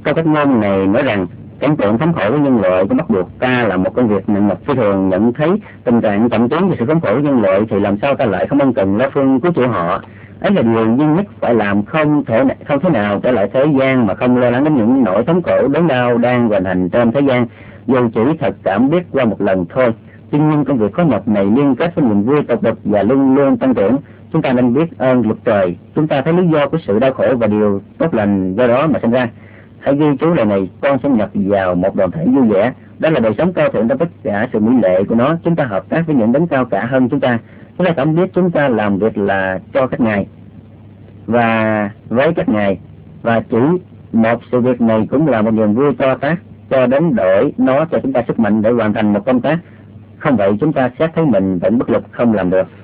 Câu cách ngôn này nói rằng cảnh tượng thống khổ của nhân loại có bắt buộc ta là một công việc nặng nhọc phi thường. Nhận thấy tình trạng trọng tiến về sự thống khổ của nhân loại thì làm sao ta lại không ân cần lo phương cứu chữa họ? Ấy là điều duy nhất phải làm, không thế nào trở lại thế gian mà không lo lắng đến những nỗi thống khổ đớn đau đang hoành hành trên thế gian, dù chỉ thật cảm biết qua một lần thôi. Tuy nhiên công việc khó nhọc này liên kết với niềm vui tột bậc và luôn luôn tăng trưởng. Chúng ta nên biết ơn luật trời. Chúng ta thấy lý do của sự đau khổ và điều tốt lành do đó mà sinh ra. Hãy ghi chú lời này, con sẽ nhập vào một đoàn thể vui vẻ. Đó là đời sống cao thượng trong tất cả sự mỹ lệ của nó. Chúng ta hợp tác với những đấng cao cả hơn chúng ta. Chúng ta cảm biết chúng ta làm việc là cho các ngài và với các ngài, và chỉ một sự việc này cũng là một niềm vui to tát cho đến đổi nó cho chúng ta sức mạnh để hoàn thành một công tác. Không vậy chúng ta xét thấy mình vẫn bất lực không làm được.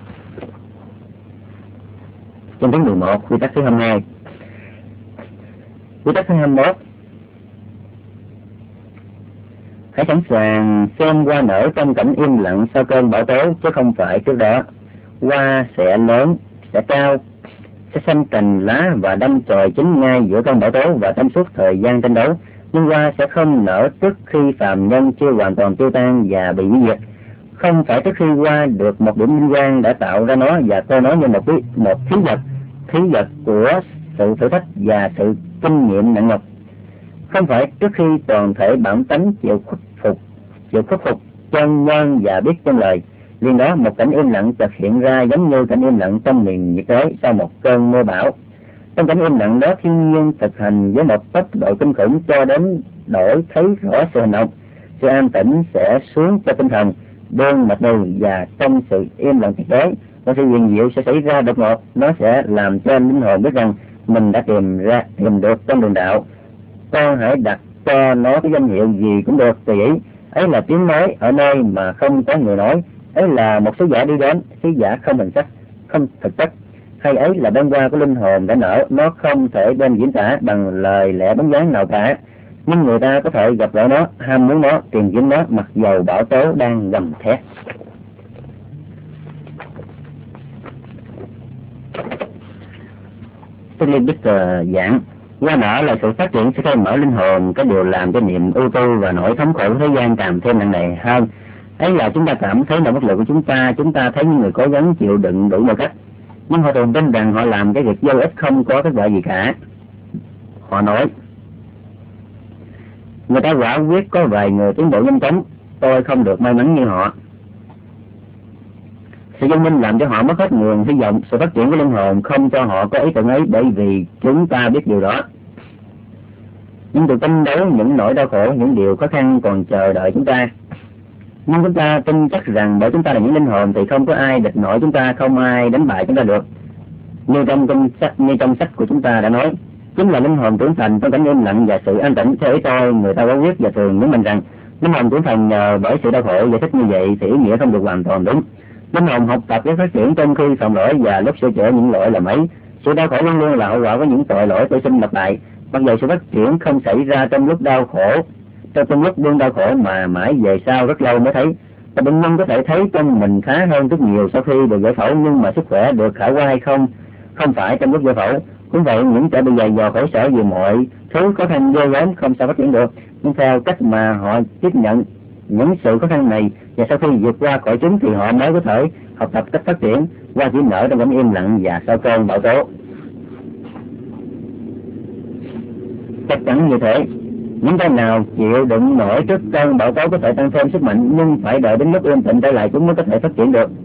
Trong tiếng 11, quy tắc thứ 22. Quy tắc thứ 21. Hãy sẵn sàng xem hoa nở trong cảnh im lặng sau cơn bão tố, chứ không phải trước đó. Hoa sẽ lớn, sẽ cao, sẽ xanh cành lá và đâm chồi chín ngay giữa cơn bão tố và trong suốt thời gian tranh đấu. Nhưng hoa sẽ không nở trước khi phàm nhân chưa hoàn toàn tiêu tan và bị hủy diệt. Không phải trước khi hoa được một điểm minh quang đã tạo ra nó và coi nó như một thí vật của sự thử thách và sự kinh nghiệm nặng nhọc. Không phải trước khi toàn thể bản tánh chịu khuất phục chân nhân và biết chân lời. Liền đó một cảnh im lặng chợt hiện ra giống như cảnh im lặng trong miền nhiệt đới sau một cơn mưa bão. Trong cảnh im lặng đó, thiên nhiên thực hành với một tốc độ kinh khủng cho đến đổi thấy rõ sự hành động. Sự an tĩnh sẽ xuống cho tinh thần đơn mật đời, và trong sự im lặng tuyệt đối, một sự huyền diệu sẽ xảy ra đột ngột. Nó sẽ làm cho linh hồn biết rằng mình đã tìm được trong đường đạo. Con hãy đặt cho nó cái danh hiệu gì cũng được tùy ý. Ấy là tiếng nói ở nơi mà không có người nói. Ấy là một sứ giả đi đến, sứ giả không hình sắc, không thực chất. Hay ấy là bông hoa của linh hồn đã nở, nó không thể đem diễn tả bằng lời lẽ bóng dáng nào cả. Nhưng người ta có thể gặp lại nó, ham muốn nó, tìm kiếm nó, mặc dầu bão tố đang gầm thét. Philip giảng, hoa nở là sự phát triển, sự khai mở linh hồn, cái điều làm cho niềm ưu tư và nỗi thống khổ thế gian càng thêm nặng nề hơn. Ấy là chúng ta cảm thấy nỗi bất lực của chúng ta thấy những người cố gắng chịu đựng đủ mọi cách, nhưng họ thường tin rằng họ làm cái việc vô ích không có kết quả gì cả. Họ nói, người ta quả quyết có vài người tiến bộ nhanh chóng, tôi không được may mắn như họ. Sự văn minh làm cho họ mất hết nguồn hy vọng. Sự phát triển của linh hồn không cho họ có ý tưởng ấy, bởi vì chúng ta biết điều đó. Nhưng từ tranh đấu những nỗi đau khổ, những điều khó khăn còn chờ đợi chúng ta. Nhưng chúng ta tin chắc rằng bởi chúng ta là những linh hồn thì không có ai địch nổi chúng ta, không ai đánh bại chúng ta được. Như trong sách của chúng ta đã nói, chính là linh hồn trưởng thành trong cảnh im lặng và sự an tĩnh. Theo ý tôi, người ta quả quyết và thường nhấn mạnh rằng linh hồn trưởng thành nhờ bởi sự đau khổ. Giải thích như vậy thì ý nghĩa không được hoàn toàn đúng. Linh hồn học tập với phát triển trong khi phạm lỗi và lúc sửa chữa những lỗi làm ấy. Sự đau khổ luôn luôn là hậu quả của những tội lỗi tôi sinh lặp lại. Mặc dù sự phát triển không xảy ra trong lúc đau khổ, trong lúc đương đau khổ, mà mãi về sau rất lâu mới thấy. Và bệnh nhân có thể thấy trong mình khá hơn rất nhiều sau khi được giải phẫu, nhưng mà sức khỏe được khả quan hay không phải trong lúc giải phẫu. Cũng vậy, những kẻ bị dày dò khổ sở vì mọi thứ khó khăn ghê gớm không sao phát triển được. Nhưng theo cách mà họ tiếp nhận những sự khó khăn này và sau khi vượt qua khỏi chúng thì họ mới có thể học tập cách phát triển. Hoa chỉ nở trong cảnh im lặng và sau cơn bão tố. Chắc chắn như thế, những cái nào chịu đựng nổi trước cơn bão tố có thể tăng thêm sức mạnh, nhưng phải đợi đến lúc yên tĩnh trở lại chúng mới có thể phát triển được.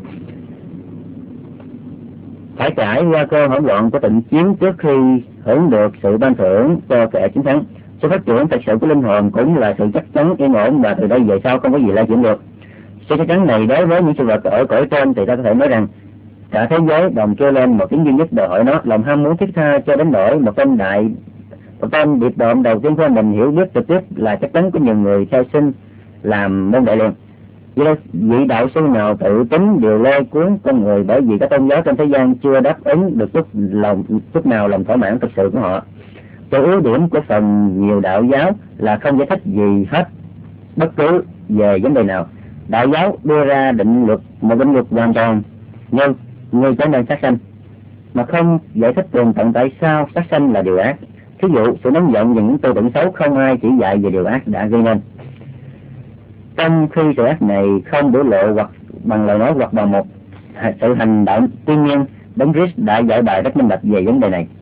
Phải trải qua cơ hỗn loạn của thịnh chiến trước khi hưởng được sự ban thưởng cho kẻ chiến thắng. Sự phát triển thật sự của linh hồn cũng là sự chắc chắn yên ổn, và từ đây về sau không có gì lay chuyển được. Sự chắc chắn này đối với những sự vật ở cõi trên thì ta có thể nói rằng cả thế giới đồng kêu lên một tiếng duy nhất đòi hỏi nó. Lòng ham muốn thiết tha cho đến nỗi một tên điệp độm đầu tiên của mình hiểu biết trực tiếp là chắc chắn của nhiều người theo sinh làm môn đại liền. Vị đạo sư nào tự tính điều lôi cuốn con người, bởi vì các tôn giáo trên thế gian chưa đáp ứng được chút nào lòng thỏa mãn thực sự của họ. Cái ưu điểm của phần nhiều đạo giáo là không giải thích gì hết bất cứ về vấn đề nào. Đạo giáo đưa ra một định luật hoàn toàn, nhưng người trở nên sát sanh, mà không giải thích tường tận tại sao sát sanh là điều ác. Thí dụ, sự nóng giận và những tư tưởng xấu không ai chỉ dạy về điều ác đã gây nên. Trong khi sự ác này không biểu lộ hoặc bằng lời nói hoặc bằng một sự hành động, tuy nhiên Đấng Christ đã giải bài rất minh bạch về vấn đề này.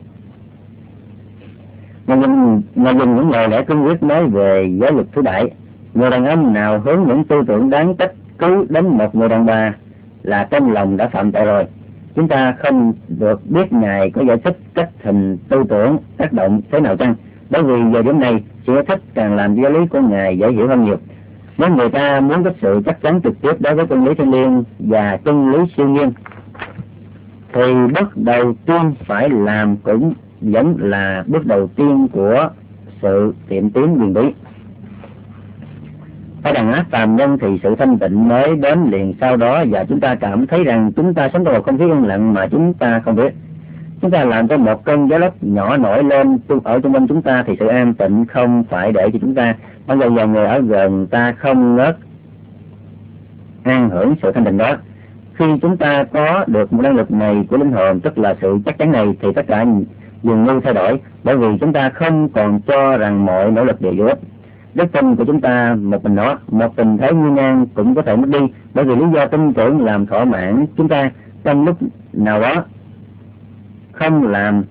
Ngài dùng những lời lẽ cương quyết nói về giới luật thứ bảy. Người đàn ông nào hướng những tư tưởng đáng trách cứ đến một người đàn bà là trong lòng đã phạm tội rồi. Chúng ta không được biết Ngài có giải thích cách hình tư tưởng tác động thế nào chăng, bởi vì giờ điểm này sự giải thích càng làm giáo lý của Ngài dễ hiểu hơn nhiều. Nếu người ta muốn có sự chắc chắn trực tiếp đối với chân lý thiêng liêng và chân lý siêu nhiên, thì bước đầu tiên phải làm cũng vẫn là bước đầu tiên của sự tiệm tiến quyền bí. Ở đàn áp phàm nhân thì sự thanh tịnh mới đến liền sau đó, và chúng ta cảm thấy rằng chúng ta sống trong một không khí yên lặng mà chúng ta không biết. Chúng ta làm cho một cơn gió lốc nhỏ nổi lên ở xung quanh chúng ta thì sự an tịnh không phải để cho chúng ta, bao giờ người ở gần ta không ngớt an hưởng sự thanh tịnh đó. Khi chúng ta có được một năng lực này của linh hồn, tức là sự chắc chắn này, thì tất cả dường như thay đổi, bởi vì chúng ta không còn cho rằng mọi nỗ lực đều vô ích. Đức tin của chúng ta một mình nó, một tình thế nguy nan cũng có thể mất đi, bởi vì lý do tin tưởng làm thỏa mãn chúng ta trong lúc nào đó không làm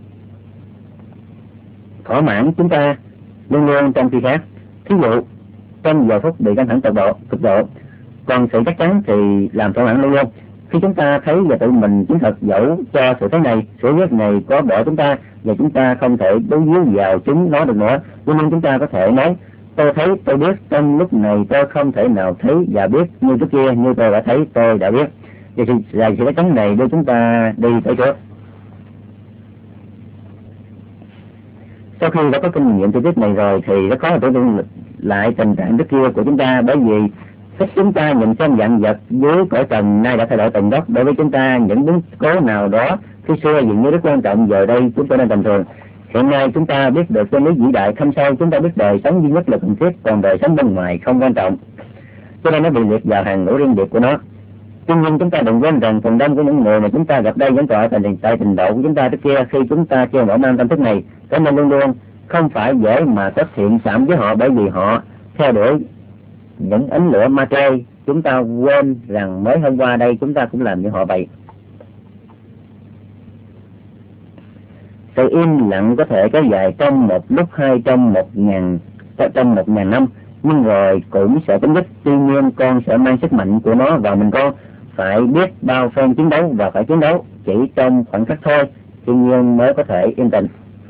thỏa mãn chúng ta luôn luôn trong khi khác. Thí dụ trong giờ phút bị căng thẳng cực độ, còn sự chắc chắn thì làm thỏa mãn luôn luôn. Khi chúng ta thấy và tự mình chứng thật dẫu cho sự thấy này, sự biết này có bỏ chúng ta và chúng ta không thể đối víu vào chúng nó được nữa, nhưng chúng ta có thể nói: tôi thấy, tôi biết, trong lúc này tôi không thể nào thấy và biết như trước kia, như tôi đã thấy, tôi đã biết. Và sự chắc chắn này đưa chúng ta đi tới trước. Sau khi đã có kinh nghiệm chi tiết này rồi thì rất khó để tưởng tượng lại tình trạng trước kia của chúng ta, bởi vì cách chúng ta nhìn xem vạn vật dưới cõi trần nay đã thay đổi từng góc. Đối với chúng ta, những biến cố nào đó khi xưa dường như rất quan trọng, giờ đây chúng ta đang tầm thường. Hiện nay chúng ta biết được chân lý vĩ đại thâm sâu, chúng ta biết đời sống duy nhất là cần thiết, còn đời sống bên ngoài không quan trọng, cho nên nó bị liệt vào hàng ngũ riêng biệt của nó. Tuy nhiên chúng ta đừng quên rằng phần đông của những người mà chúng ta gặp đây vẫn còn tại trình độ của chúng ta trước kia, khi chúng ta chưa mở mang tâm thức này, cho nên luôn luôn không phải dễ mà kết thiện cảm với họ, bởi vì họ theo đuổi những ánh lửa ma trê. Chúng ta quên rằng mới hôm qua đây chúng ta cũng làm như họ vậy. Sự im lặng có thể kéo dài trong một lúc, hay trong 1.000 năm, nhưng rồi cũng sẽ chấm dứt. Tuy nhiên con sẽ mang sức mạnh của nó vào mình con, phải biết bao phen chiến đấu và phải chiến đấu chỉ trong khoảnh khắc thôi, tuy nhiên mới có thể yên tĩnh.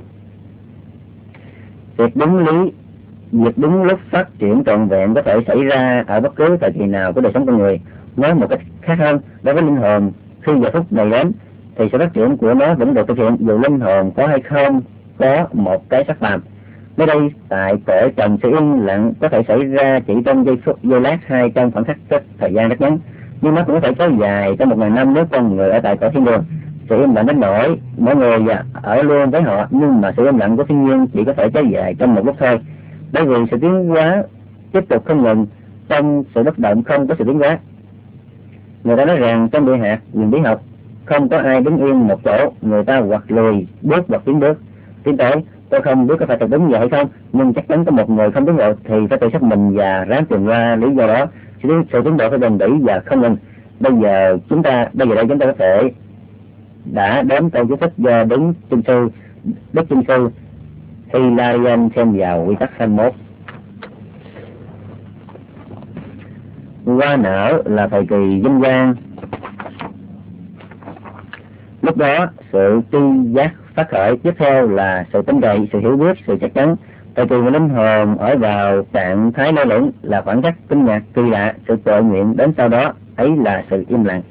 Việc đúng lúc phát triển trọn vẹn có thể xảy ra ở bất cứ thời kỳ nào của đời sống con người. Nói một cách khác hơn, đối với linh hồn, khi giờ phút này đến thì sự phát triển của nó vẫn được thực hiện dù linh hồn có hay không có một cái xác phàm. Nơi đây tại cõi trần, sự yên lặng có thể xảy ra chỉ trong giây lát, hay trong khoảng khắc thời gian rất ngắn, nhưng nó cũng có thể kéo dài trong 1.000 năm nếu con người ở tại cõi thiên đường. Sự im lặng đến nỗi mỗi người ở luôn với họ, nhưng mà sự im lặng của thiên nhiên chỉ có thể kéo dài trong một lúc thôi, bởi vì sự tiến hóa tiếp tục không ngừng. Trong sự bất động không có sự tiến hóa. Người ta nói rằng trong địa hạt quyền bí học không có ai đứng yên một chỗ, người ta hoặc lùi bước hoặc tiến tới. Tôi không biết có phải thật đúng vậy hay không, nhưng chắc chắn có một người không tiến bộ thì phải tự xác mình và ráng tìm ra lý do đó. Sự tiến bộ phải bền bỉ và không ngừng. Bây giờ đây chúng ta có thể đã đến câu chú thích do Đức Chinh sư Hilarion xem vào quy tắc 21. Hoa nở là thời kỳ vinh quang. Lúc đó sự tri giác phát khởi, tiếp theo là sự tin cậy, sự hiểu biết, sự chắc chắn. Thời kỳ mà linh hồn ở vào trạng thái lơ lửng là khoảng cách kinh ngạc kỳ lạ, sự tự nguyện đến sau đó ấy là sự im lặng.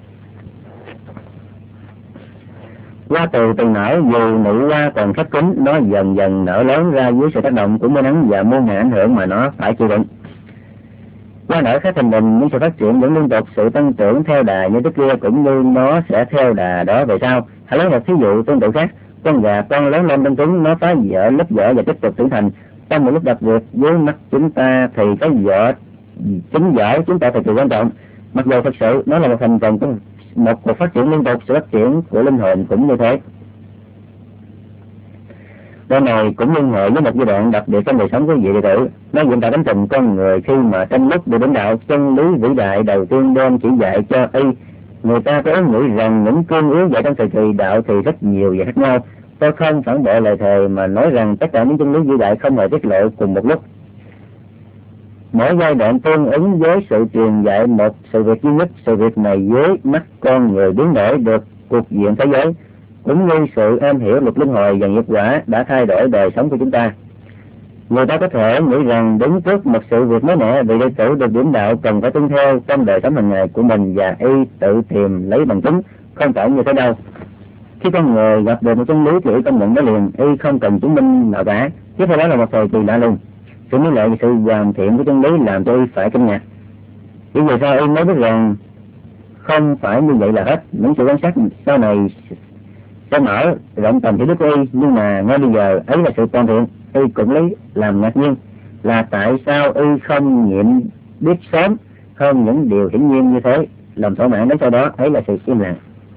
Hoa từ nở, dù nụ hoa còn khép kín, nó dần dần nở lớn ra dưới sự tác động của mưa nắng và muôn ngàn ảnh hưởng mà nó phải chịu đựng. Hoa nở khá thình lình, nhưng sự phát triển vẫn liên tục, sự tăng trưởng theo đà như trước kia, cũng như nó sẽ theo đà đó về sau. Hãy lấy một thí dụ tương tự khác. Con gà con lớn lên trong trứng, nó phá vỡ lớp vỏ và tiếp tục trưởng thành. Trong một lúc đặc biệt dưới mắt chúng ta thì cái trứng vỏ chúng ta thực sự quan trọng. Mặc dù thực sự nó là một thành phần của một cuộc phát triển liên tục, sự phát triển của linh hồn cũng như thế. Đoạn này cũng liên hệ với một giai đoạn đặc biệt trong đời sống của vị đệ tử. Nó diễn tả tánh tình con người khi mà trong lúc được đến đạo, chân lý vĩ đại đầu tiên đem chỉ dạy cho y. Người ta có ý nghĩ rằng những cương yếu dạy trong thời kỳ đạo thì rất nhiều và khác nhau. Tôi không phản bội lời thề mà nói rằng tất cả những chân lý vĩ đại không hề tiết lộ cùng một lúc. Mỗi giai đoạn tương ứng với sự truyền dạy một sự việc duy nhất. Sự việc này dưới mắt con người biến đổi được cuộc diện thế giới, cũng như sự am hiểu luật luân hồi và nghiệp quả đã thay đổi đời sống của chúng ta. Người ta có thể nghĩ rằng đứng trước một sự việc mới mẻ, vị đệ tử được điểm đạo cần phải tuân theo trong đời sống hàng ngày của mình và y tự tìm lấy bằng chứng. Không phải như thế đâu. Khi con người gặp được một chân lý thì y công nhận đó liền, y không cần chứng minh nào cả. Tiếp theo đó là một thời kỳ lạ lùng. Sự mỹ lệ và sự hoàn thiện của chân lý làm cho y phải kinh ngạc. Vì vậy sao y mới biết rằng không phải như vậy là hết. Những sự quan sát sau này sẽ mở rộng tầm hiểu biết của y, nhưng mà ngay bây giờ ấy là sự toàn thiện. Y cũng lấy làm ngạc nhiên là tại sao y không nhịn biết sớm hơn những điều hiển nhiên như thế. Lòng thỏa mãn đến sau đó ấy là sự im lặng.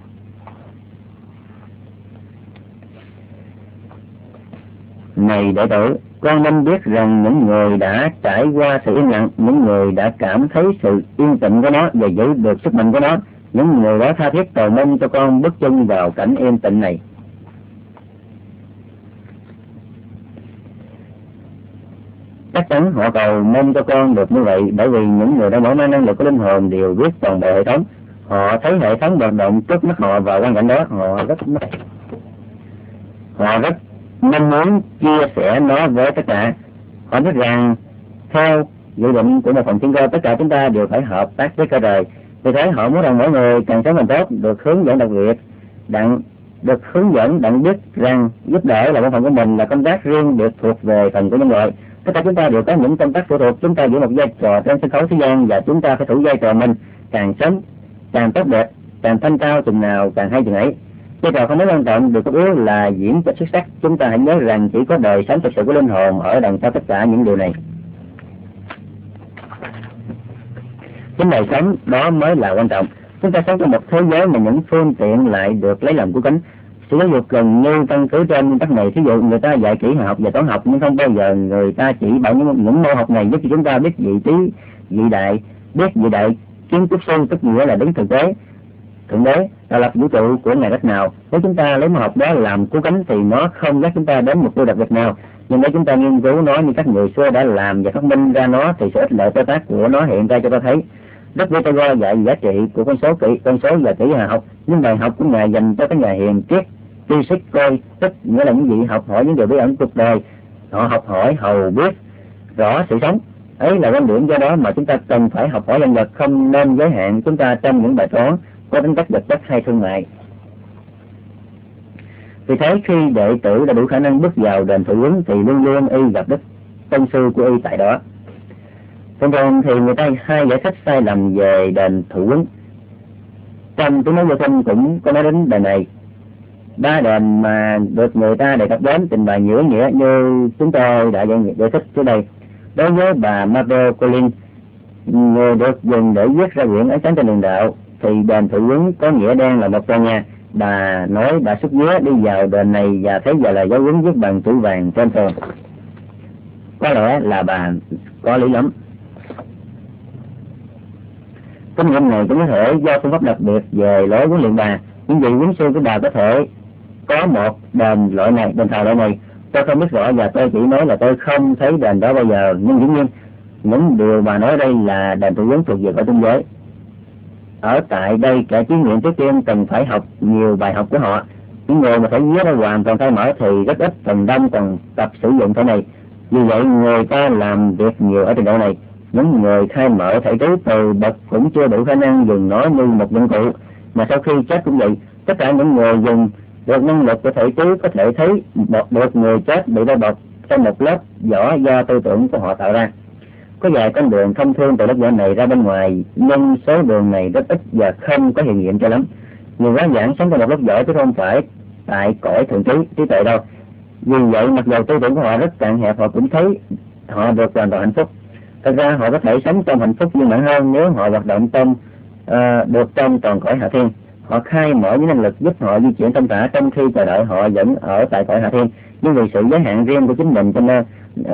Này đệ tử, con nên biết rằng những người đã trải qua sự im lặng, những người đã cảm thấy sự yên tĩnh của nó và giữ được sức mạnh của nó, những người đó tha thiết cầu mong cho con bước chân vào cảnh yên tĩnh này. Chắc chắn họ cầu mong cho con được như vậy, bởi vì những người đã mở mang năng lực của linh hồn đều biết toàn bộ hệ thống. Họ thấy hệ thống hoạt động trước mắt họ và quan cảnh đó họ rất mong muốn chia sẻ nó với tất cả. Họ biết rằng theo dự định của một phần thiên cơ, tất cả chúng ta đều phải hợp tác với cả trời. Vì thế họ muốn rằng mỗi người càng sớm càng tốt, được hướng dẫn đặc biệt, được hướng dẫn đặng biết rằng giúp đỡ là một phần của mình, là công tác riêng được thuộc về phần của nhân loại. Tất cả chúng ta đều có những công tác phụ thuộc. Chúng ta giữ một vai trò trên sân khấu thế gian và chúng ta phải thủ vai trò mình, càng sớm càng tốt đẹp, càng thanh cao chừng nào càng hay chừng ấy. Vai trò không mấy quan trọng, được cốt yếu là diễn cho xuất sắc. Chúng ta hãy nhớ rằng chỉ có đời sống thực sự của linh hồn ở đằng sau tất cả những điều này. Chính đời sống đó mới là quan trọng. Chúng ta sống trong một thế giới mà những phương tiện lại được lấy làm cứu cánh. Sự giáo dục gần như căn cứ trên nguyên tắc này. Thí dụ người ta dạy kỹ học và toán học, nhưng không bao giờ người ta chỉ bảo những môn học này giúp cho chúng ta biết vị trí, biết vị đại kiến trúc sư, tức nghĩa là đứng thực tế, thượng đế, tạo lập vũ trụ của ngày cách nào. Nếu chúng ta lấy môn học đó làm cứu cánh thì nó không dắt chúng ta đến mục tiêu đặc biệt nào. Nhưng nếu chúng ta nghiên cứu nó như các người xưa đã làm và phát minh ra nó thì sự ích lợi to tác của nó hiện ra cho ta thấy. Đức Pythagore dạy giá trị của con số và kỹ hà học, nhưng bài học của ngài dành cho các nhà hiền triết, tri thức coi, tức nghĩa là những vị học hỏi những điều bí ẩn cuộc đời. Họ học hỏi hầu biết rõ sự sống. Ấy là quan điểm, do đó mà chúng ta cần phải học hỏi nhân vật, không nên giới hạn chúng ta trong những bài toán có tính cách vật chất hay thương mại. Vì thế khi đệ tử đã đủ khả năng bước vào đền thụ ứng thì luôn luôn y gặp đức tân sư của y tại đó. Thường thường thì người ta hay giải thích sai lầm về đền thụ ứng. Trong tiếng nói giao thông cũng có nói đến đền này. Ba đền mà được người ta đề cập đến trình bày nhiều ý nghĩa như chúng tôi đã giải thích trước đây. Đối với bà Margot Collins, người được dùng để viết ra quyển Ánh sáng trên đường đạo, thì đền thụ ứng có nghĩa đen là một tòa nhà. Bà nói đã xuất vía đi vào đền này và thấy giờ là dấu ấn viết bằng chữ vàng trên tường. Có lẽ là bà có lý lắm. Kinh nghiệm này cũng có thể do phương pháp đặc biệt về lối huấn luyện bà. Những vị huấn sư của bà có thể có một đền loại này, đền thờ loại này. Tôi không biết rõ và tôi chỉ nói là tôi không thấy đền đó bao giờ. Nhưng dĩ nhiên những điều bà nói đây là đền thụ ứng thuộc về cõi tinh giới. Ở tại đây kẻ chứng nghiệm trước tiên cần phải học nhiều bài học của họ. Những người mà thể vía đã hoàn toàn khai mở thì rất ít, phần đông còn tập sử dụng thể này. Vì vậy người ta làm việc nhiều ở trình độ này. Những người khai mở thể trí từ bậc cũng chưa đủ khả năng dùng nó như một dụng cụ, mà sau khi chết cũng vậy. Tất cả những người dùng được năng lực của thể trí có thể thấy được người chết bị bao bọc trong một lớp vỏ do tư tưởng của họ tạo ra. Có vài con đường thông thương từ lớp vỏ này ra bên ngoài, nhưng số đường này rất ít và không có hiện diện cho lắm. Người quá giảng sống trong một lớp vỏ chứ không phải tại cõi thượng trí tuệ đâu. Vì vậy mặc dù tư tưởng của họ rất cạn hẹp, họ cũng thấy họ được hoàn toàn hạnh phúc. Thật ra họ có thể sống trong hạnh phúc viên mãn hơn nếu họ hoạt động được trong toàn cõi hạ thiên. Họ khai mở những năng lực giúp họ di chuyển thông thả trong khi chờ đợi họ vẫn ở tại cõi hạ thiên. nhưng vì sự giới hạn riêng của chính mình cho nên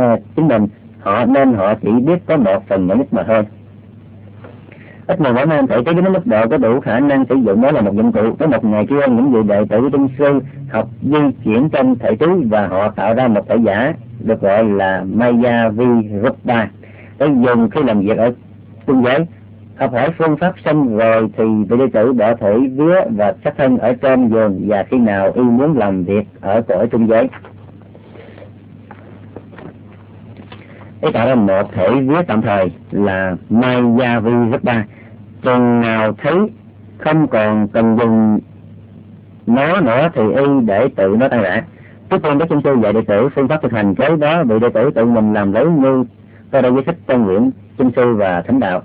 họ chỉ biết có một phần nhỏ nhất mà thôi. Ít người mở mang thể trí đến mức độ có đủ khả năng sử dụng nó là một dụng cụ. Có một ngày kia, những vị đệ tử của Trung sư học di chuyển trong thể trí và họ tạo ra một thể giả được gọi là Maya Virupa để dùng khi làm việc ở trung giới. Học hỏi phương pháp xong rồi thì vị đệ tử bỏ thể vía và xác thân ở trên giường, và khi nào y muốn làm việc ở cõi trung giới, y tạo ra một thể vía tạm thời là Maya Virupa. Chừng nào thấy không còn cần dùng nó nữa thì y để tự nó tan rã. Trước tiên Đức Trung sư dạy đệ tử phương pháp thực hành, kế đó vị đệ tử tự mình làm lấy như tôi đã giải thích trong quyển Trung sư và Thánh đạo.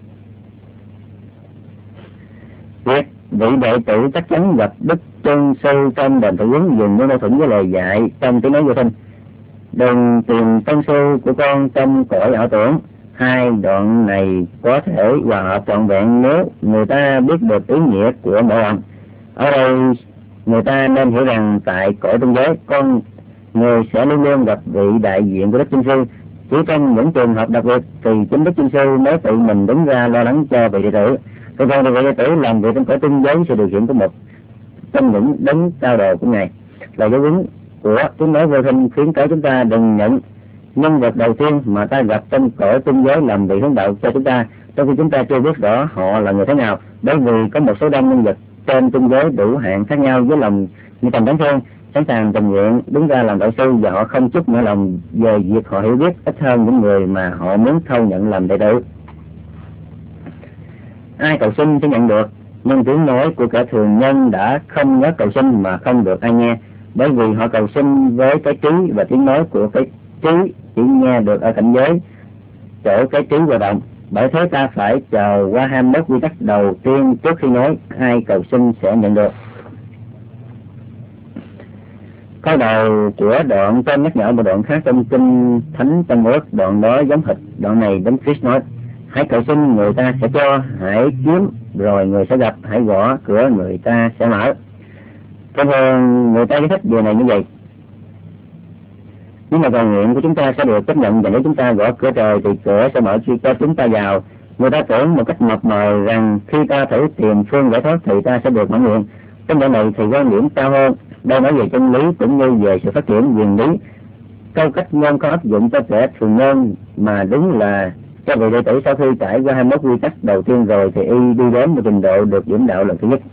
Việc vị đệ tử chắc chắn gặp Đức Trung sư trong đền thờ ứng dùng những mâu thuẫn với lời dạy trong tiếng nói vô sinh. Đừng tìm tân sư của con trong cõi ảo tưởng. Hai đoạn này có thể hòa hợp trọn vẹn nếu người ta biết được ý nghĩa của mỗi đoạn. Ở đây người ta nên hiểu rằng tại cõi trung giới, con người sẽ luôn luôn gặp vị đại diện của Đức Trung sư. Chỉ trong những trường hợp đặc biệt thì chính Đức Trung sư mới tự mình đứng ra lo lắng cho vị đệ tử. Còn vị đệ tử làm việc trong cõi trung giới sự điều khiển của một trong những đấng cao đồ của Ngài. Là dấu ấn của tiếng nói vô hình khuyến cáo chúng ta đừng nhận nhân vật đầu tiên mà ta gặp trong cõi trung giới làm vị hướng đạo cho chúng ta, trong khi chúng ta chưa biết rõ họ là người thế nào. Bởi vì có một số đông nhân vật trên trung giới đủ hạng khác nhau với lòng như tầm đáng thương, sẵn sàng tình nguyện đứng ra làm đạo sư, và họ không chút nỗi lòng về việc họ hiểu biết ít hơn những người mà họ muốn thâu nhận làm đệ tử. Ai cầu xin sẽ nhận được, nhưng tiếng nói của kẻ thường nhân đã không nhớ cầu xin mà không được ai nghe, bởi vì họ cầu xin với cái trí, và tiếng nói của cái trí chỉ nghe được ở cảnh giới chỗ cái trí hoạt động. Bởi thế ta phải chờ qua 21 quy tắc đầu tiên trước khi nói ai cầu xin sẽ nhận được. Câu đầu của đoạn trên nhắc nhở một đoạn khác trong kinh Thánh Tân Ước, đoạn đó giống hệt đoạn này. Đấng Christ nói: hãy cầu xin người ta sẽ cho, hãy kiếm rồi người sẽ gặp, hãy gõ cửa người ta sẽ mở. Thường thường người ta giải thích điều này như vậy: nhưng mà cầu nguyện của chúng ta sẽ được chấp nhận, và nếu chúng ta gõ cửa trời thì cửa sẽ mở cho chúng ta vào. Người ta tưởng một cách mập mờ rằng khi ta thử tìm phương giải thoát thì ta sẽ được mãn nguyện. Trong đoạn này thì quan điểm cao hơn, đây nói về chân lý cũng như về sự phát triển quyền lý. Câu cách ngôn có áp dụng cho kẻ thường nhân, mà đúng là cho vị đệ tử sau khi trải qua 21 quy tắc đầu tiên rồi thì y đi đến một trình độ được dẫn đạo lần thứ nhất.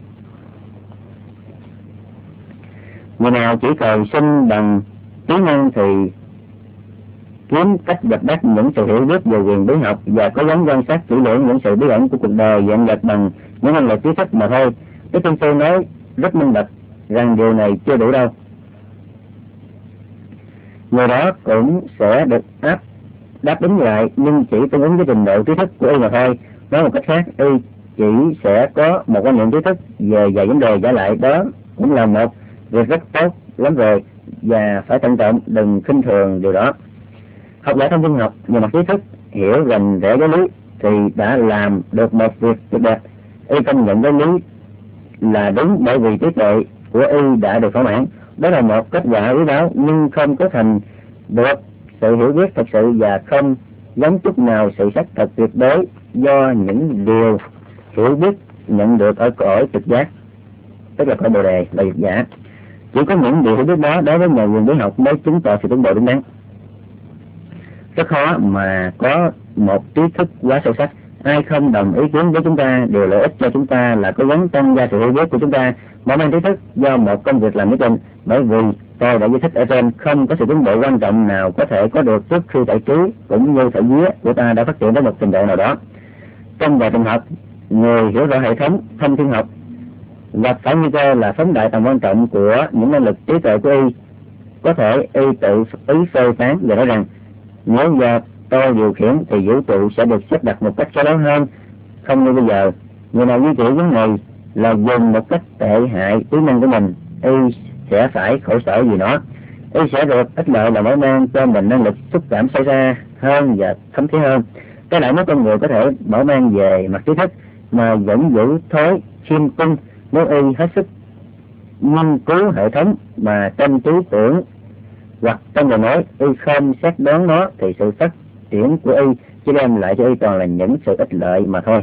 Người nào chỉ cầu xin bằng trí năng thì kiếm cách dập tắt những sự hiểu biết về quyền bí học và cố gắng quan sát kỹ lưỡng những sự bí ẩn của cuộc đời dạng vật bằng những năng lực trí thức mà thôi. Đức Thiên Sư nói rất minh bạch rằng điều này chưa đủ đâu. Người đó cũng sẽ được đáp ứng lại, nhưng chỉ tương ứng với trình độ trí thức của y mà thôi. Nói một cách khác, y chỉ sẽ có một quan niệm trí thức về vài vấn đề giả lại, đó cũng là một việc rất tốt lắm rồi, và phải thận trọng, đừng khinh thường điều đó. Học giả thông tin học về mặt trí thức, hiểu rành rẽ giáo lý thì đã làm được một việc tuyệt đẹp. Y công nhận giáo lý là đúng bởi vì trí tuệ của y đã được thỏa mãn. Đó là một kết quả quý báu, nhưng không có thành được sự hiểu biết thật sự, và không giống chút nào sự xác thật tuyệt đối do những điều hiểu biết nhận được ở cõi trực giác, tức là cõi bồ đề là việc giả. Chỉ có những điều hiểu biết đó đối với nhà quyền lý học mới chứng tỏ sự tiến bộ đúng đắn. Rất khó mà có một trí thức quá sâu sắc. Ai không đồng ý kiến với chúng ta, điều lợi ích cho chúng ta là cố gắng tăng gia sự hiểu biết của chúng ta, mở mang trí thức do một công việc làm nhất định. Bởi vì tôi đã giải thích ở trên, không có sự tiến bộ quan trọng nào có thể có được trước khi thể trí cũng như thể vía của ta đã phát triển đến một trình độ nào đó. Trong vài trường hợp, người hiểu rõ hệ thống thông thiên học gặp phải nguy cơ là phóng đại tầm quan trọng của những năng lực trí tuệ của y. Có thể y tự ý phê phán và nói rằng nếu do tôi điều khiển thì vũ trụ sẽ được xếp đặt một cách khéo léo hơn, không như bây giờ. Người nào duy trì vấn này là dùng một cách tệ hại trí năng của mình, y sẽ phải khổ sở vì nó. Y sẽ được ích lợi là mở mang cho mình năng lực xúc cảm sâu xa hơn và thấm thía hơn. Cái lại nếu con người có thể mở mang về mặt trí thức mà vẫn giữ thói khiêm cung, nếu y hết sức nghiên cứu hệ thống mà trong trí tưởng Hoặc trong lời nói y không xét đoán nó thì sự phát triển của y chỉ đem lại cho y toàn là những sự ích lợi mà thôi.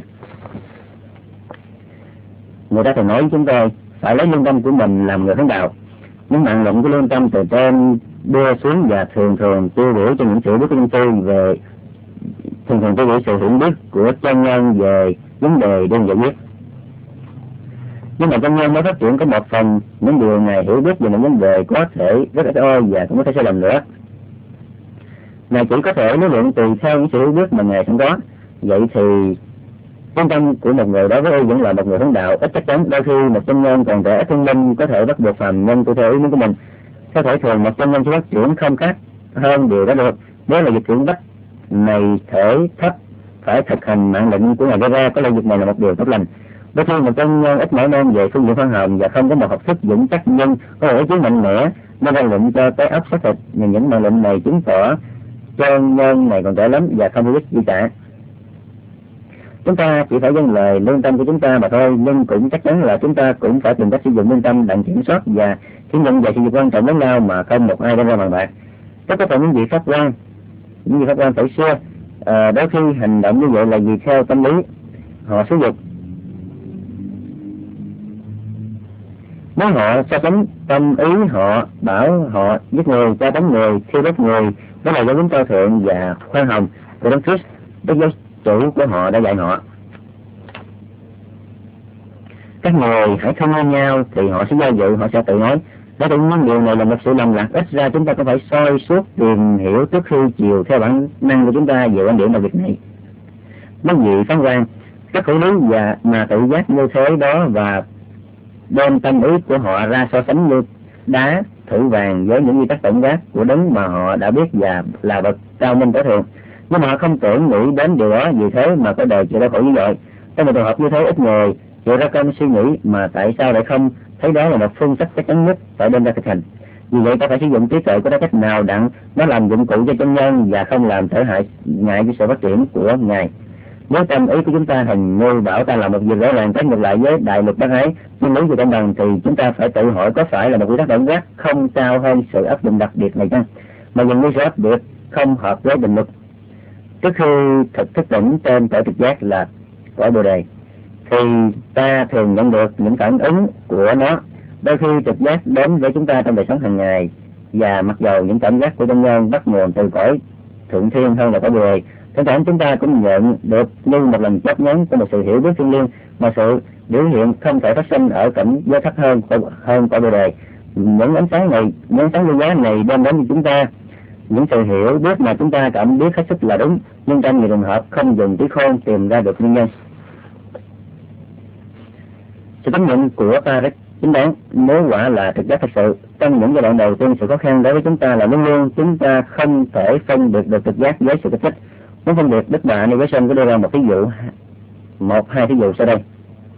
Người ta thường nói với chúng tôi phải lấy lương tâm của mình làm người hướng đạo. Những mạng luận của lương tâm từ trên đưa xuống và thường thường tiêu biểu cho những sự biết của tôi về thường tiêu biểu sự hiểu biết của chân nhân về vấn đề đang giải quyết. Nhưng mà chân nhân mới phát triển có một phần những điều này hiểu biết về những vấn đề có thể rất ít oi và cũng có thể sai lầm nữa. Ngài chỉ có thể lý luận tùy theo những sự hiểu biết mà Ngài sẵn có. Vậy thì lương tâm của một người đối với y vẫn là một người hướng đạo. Ít chắc chắn đôi khi một chân nhân còn trẻ thông minh có thể bắt buộc phàm nhân tuân theo ý muốn của mình. Theo thể thường một chân nhân sẽ phát triển không khác hơn điều đó được. Nếu là việc cưỡng bách này thể thấp phải thực hành mạng lệnh của Ngài gây ra, có lẽ việc này là một điều tốt lành. Đôi khi một chân nhân ít mở mang về phương diện khoa học và không có một học thức vững chắc nhưng có ý chí mạnh mẽ nên ra lệnh cho cái óc xác thịt. Những mạng lệnh này chứng tỏ chân nhân này còn trẻ lắm và không biết gì cả. Chúng ta chỉ phải dâng lời lương tâm của chúng ta mà thôi, nhưng cũng chắc chắn là chúng ta cũng phải tìm cách sử dụng lương tâm đặng kiểm soát và chứng nhận về sự việc quan trọng lớn lao mà không một ai đem ra bằng bạc. Tất cả những vị pháp quan phải xưa đôi khi hành động như vậy là vì theo tâm lý họ xúi dục. Nếu họ so sánh tâm ý họ bảo họ giết người, tra tấn người, thiêu đốt người, đó là do chúng cao thượng và khoan hồng của Đấng Christ, Đức Giáo chủ của họ đã dạy họ. Các người hãy không nghe nhau thì họ sẽ do dự, họ sẽ tự nói. Đã tự nhiên điều này là một sự lầm lạc, ít ra chúng ta có phải soi suốt tìm hiểu trước khi chiều theo bản năng của chúng ta về quan điểm vào việc này. Mấy vị phán quan các khẩu lý và mà tự giác như thế đó và đem tâm ý của họ ra so sánh như đá thử vàng với những nguyên tắc tổng quát của Đấng mà họ đã biết và là bậc cao minh tối thượng. Nhưng mà họ không tưởng nghĩ đến điều đó, vì thế mà có đời chịu đau khổ như vậy. Trong một trường hợp như thế ít người chịu ra công suy nghĩ mà tại sao lại không thấy đó là một phương sách chắc chắn nhất phải đem ra thực hành. Vì vậy ta phải sử dụng trí tuệ của nó cách nào đặng nó làm dụng cụ cho chân nhân và không làm trở ngại với sự phát triển của Ngài. Nếu tâm ý của chúng ta hình như bảo ta làm một việc rõ ràng trái ngược lại với đại luật bác ái, nguyên lý về công bằng, thì chúng ta phải tự hỏi có phải là một quy tắc tổng quát không cao hơn sự áp dụng đặc biệt này chăng, mà dường như sự áp biệt không hợp với định luật. Trước khi thực thức tỉnh trên cõi trực giác là cõi Bồ Đề, thì ta thường nhận được những phản ứng của nó. Đôi khi trực giác đến với chúng ta trong đời sống hàng ngày, và mặc dầu những cảm giác của chân nhân bắt nguồn từ cõi thượng thiên hơn là cõi Bồ Đề, thỉnh thoảng chúng ta cũng nhận được như một lần chớp nhoáng của một sự hiểu biết thiêng liêng, mà sự biểu hiện không thể phát sinh ở cảnh giới thấp hơn cõi Bồ Đề. Những ánh sáng này, những ánh sáng vô giá này đem đến cho chúng ta những sự hiểu biết mà chúng ta cảm biết hết sức là đúng, nhưng trong nhiều trường hợp không dùng trí khôn tìm ra được nguyên nhân. Sự chấp nhận của ta rất chính đáng nếu quả là thực giác thật sự. Trong những giai đoạn đầu tiên, sự khó khăn đối với chúng ta là luôn luôn chúng ta không thể phân biệt được thực giác với sự kích thích. Muốn phân biệt, Đức Bà Ni Với Sơn có đưa ra một hai thí dụ sau đây.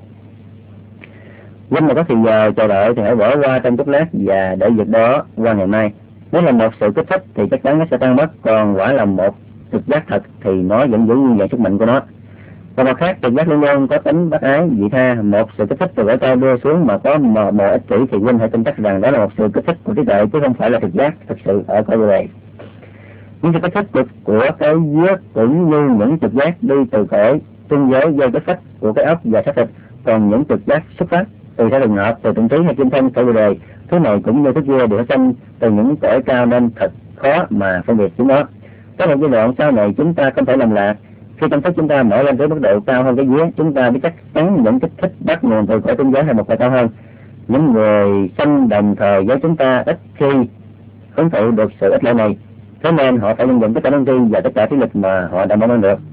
Nếu mà có thì giờ chờ đợi thì hãy bỏ qua trong chốc lát và để việc đó qua ngày mai. Nếu là một sự kích thích thì chắc chắn nó sẽ tan mất, còn quả là một trực giác thật thì nó vẫn giữ nguyên dạng sức mạnh của nó. Và mặt khác, trực giác luôn luôn có tính bác ái, vị tha. Một sự kích thích từ cõi cao đưa xuống mà có mờ ích kỷ thì huynh hãy tin chắc rằng đó là một sự kích thích của trí tuệ chứ không phải là trực giác thực sự ở cõi Bồ Đề. Những sự kích thích của cái giác cũng như những trực giác đi từ cõi trung giới do cái phách của cái óc và xác thịt, còn những trực giác xuất phát từ theo đường hợp, từ tụng trí hay kim thân cõi Bồ Đề, thứ này cũng như thứ kia đều sinh từ những cõi cao nên thật khó mà phân biệt chúng nó. Có một giai đoạn sau này chúng ta không thể làm lạc. Khi tâm thức chúng ta mở lên tới mức độ cao hơn cái dưới, chúng ta biết chắc chắn những kích thích bắt nguồn từ cõi trung giới hay một cõi cao hơn. Những người sanh đồng thời với chúng ta ít khi hưởng thụ được sự ích lợi này, thế nên họ phải vận dụng tất cả năng tri và tất cả trí lực mà họ đã mở mang được.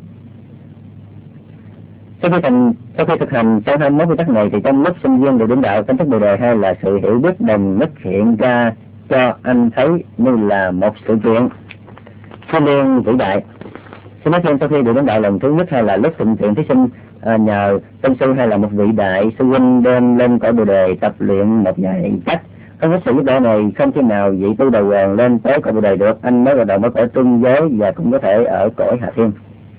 Sau khi thực hành sau 21 quy tắc này thì trong lúc sinh viên được đến đạo tâm thức Bồ Đề hay là sự hiểu biết đồng nhất hiện ra cho anh thấy như là một sự kiện thiêng liêng vĩ đại. Xin nói thêm, sau khi được đến đạo lần thứ nhất hay là lúc thịnh thiện thí sinh nhờ tân sư hay là một vị đại sư huynh đem lên cõi Bồ Đề tập luyện một vài cách, không có sự giúp đỡ này không thể nào vị tu đầu hoàng lên tới cõi Bồ Đề được. Anh mới bắt đầu ở cõi trung giới và cũng có thể ở cõi hạ thiên.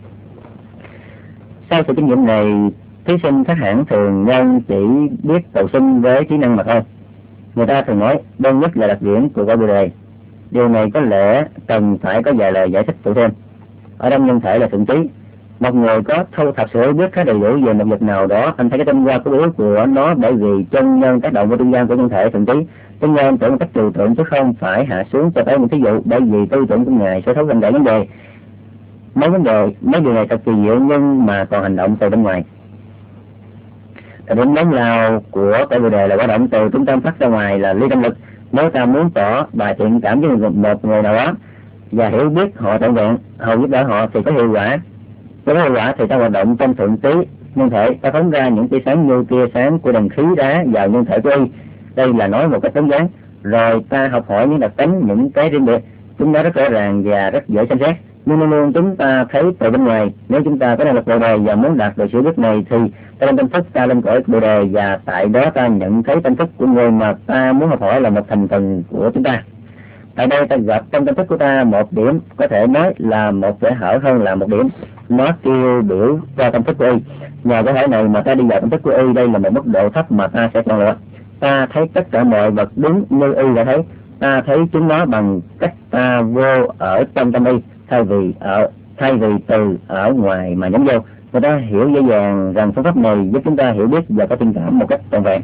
Sau sự kinh nghiệm này, thí sinh các hãng thường nhân chỉ biết cầu sinh với trí năng mà thôi. Người ta thường nói đơn nhất là đặc điểm của cõi Bồ Đề. Điều này có lẽ cần phải có vài lời giải thích tự thêm. Ở trong nhân thể là thượng trí. Một người có thâu thập sự hiểu biết khá đầy đủ về một vật nào đó, anh thấy cái tinh hoa của yếu của nó bởi vì chân nhân tác động vào trung gian của nhân thể thượng trí. Chân nhân tưởng một cách trừu tượng chứ không phải hạ xuống cho tới một thí dụ, bởi vì tư tưởng của ngài sẽ thấu gần đại vấn đề. Mấy điều này thật kỳ diệu nhưng mà còn hành động từ bên ngoài. Thời điểm lớn lao của cái đề là hoạt động từ trung tâm phát ra ngoài là ly tâm lực. Nếu ta muốn tỏ bài thiện cảm với một người nào đó và hiểu biết họ trọn vẹn, hầu giúp đỡ họ thì có hiệu quả. Có hiệu quả thì ta hoạt động trong thượng trí nhân thể, ta phóng ra những tia sáng như tia sáng của đèn khí đá vào nhân thể của y. Đây là nói một cách đơn giản. Rồi ta học hỏi những đặc tính, những cái riêng biệt, chúng nó rất rõ ràng và rất dễ xem xét. Nhưng luôn luôn chúng ta thấy từ bên ngoài. Nếu chúng ta có năng lực bồ đề và muốn đạt được sự biết này thì ta lên tâm thức, ta lên cõi bồ đề, và tại đó ta nhận thấy tâm thức của người mà ta muốn học hỏi là một thành phần của chúng ta. Tại đây ta gặp trong tâm thức của ta một điểm, có thể nói là một kẽ hở hơn là một điểm. Nó tiêu biểu cho tâm thức của y. Nhờ cái hở này mà ta đi vào tâm thức của y. Đây là một mức độ thấp mà ta sẽ chọn lựa. Ta thấy tất cả mọi vật đúng như y đã thấy. Ta thấy chúng nó bằng cách ta vô ở trong tâm y, thay vì từ ở ngoài mà nhắm vô. Người ta hiểu dễ dàng rằng phương pháp này giúp chúng ta hiểu biết và có tình cảm một cách trọn vẹn.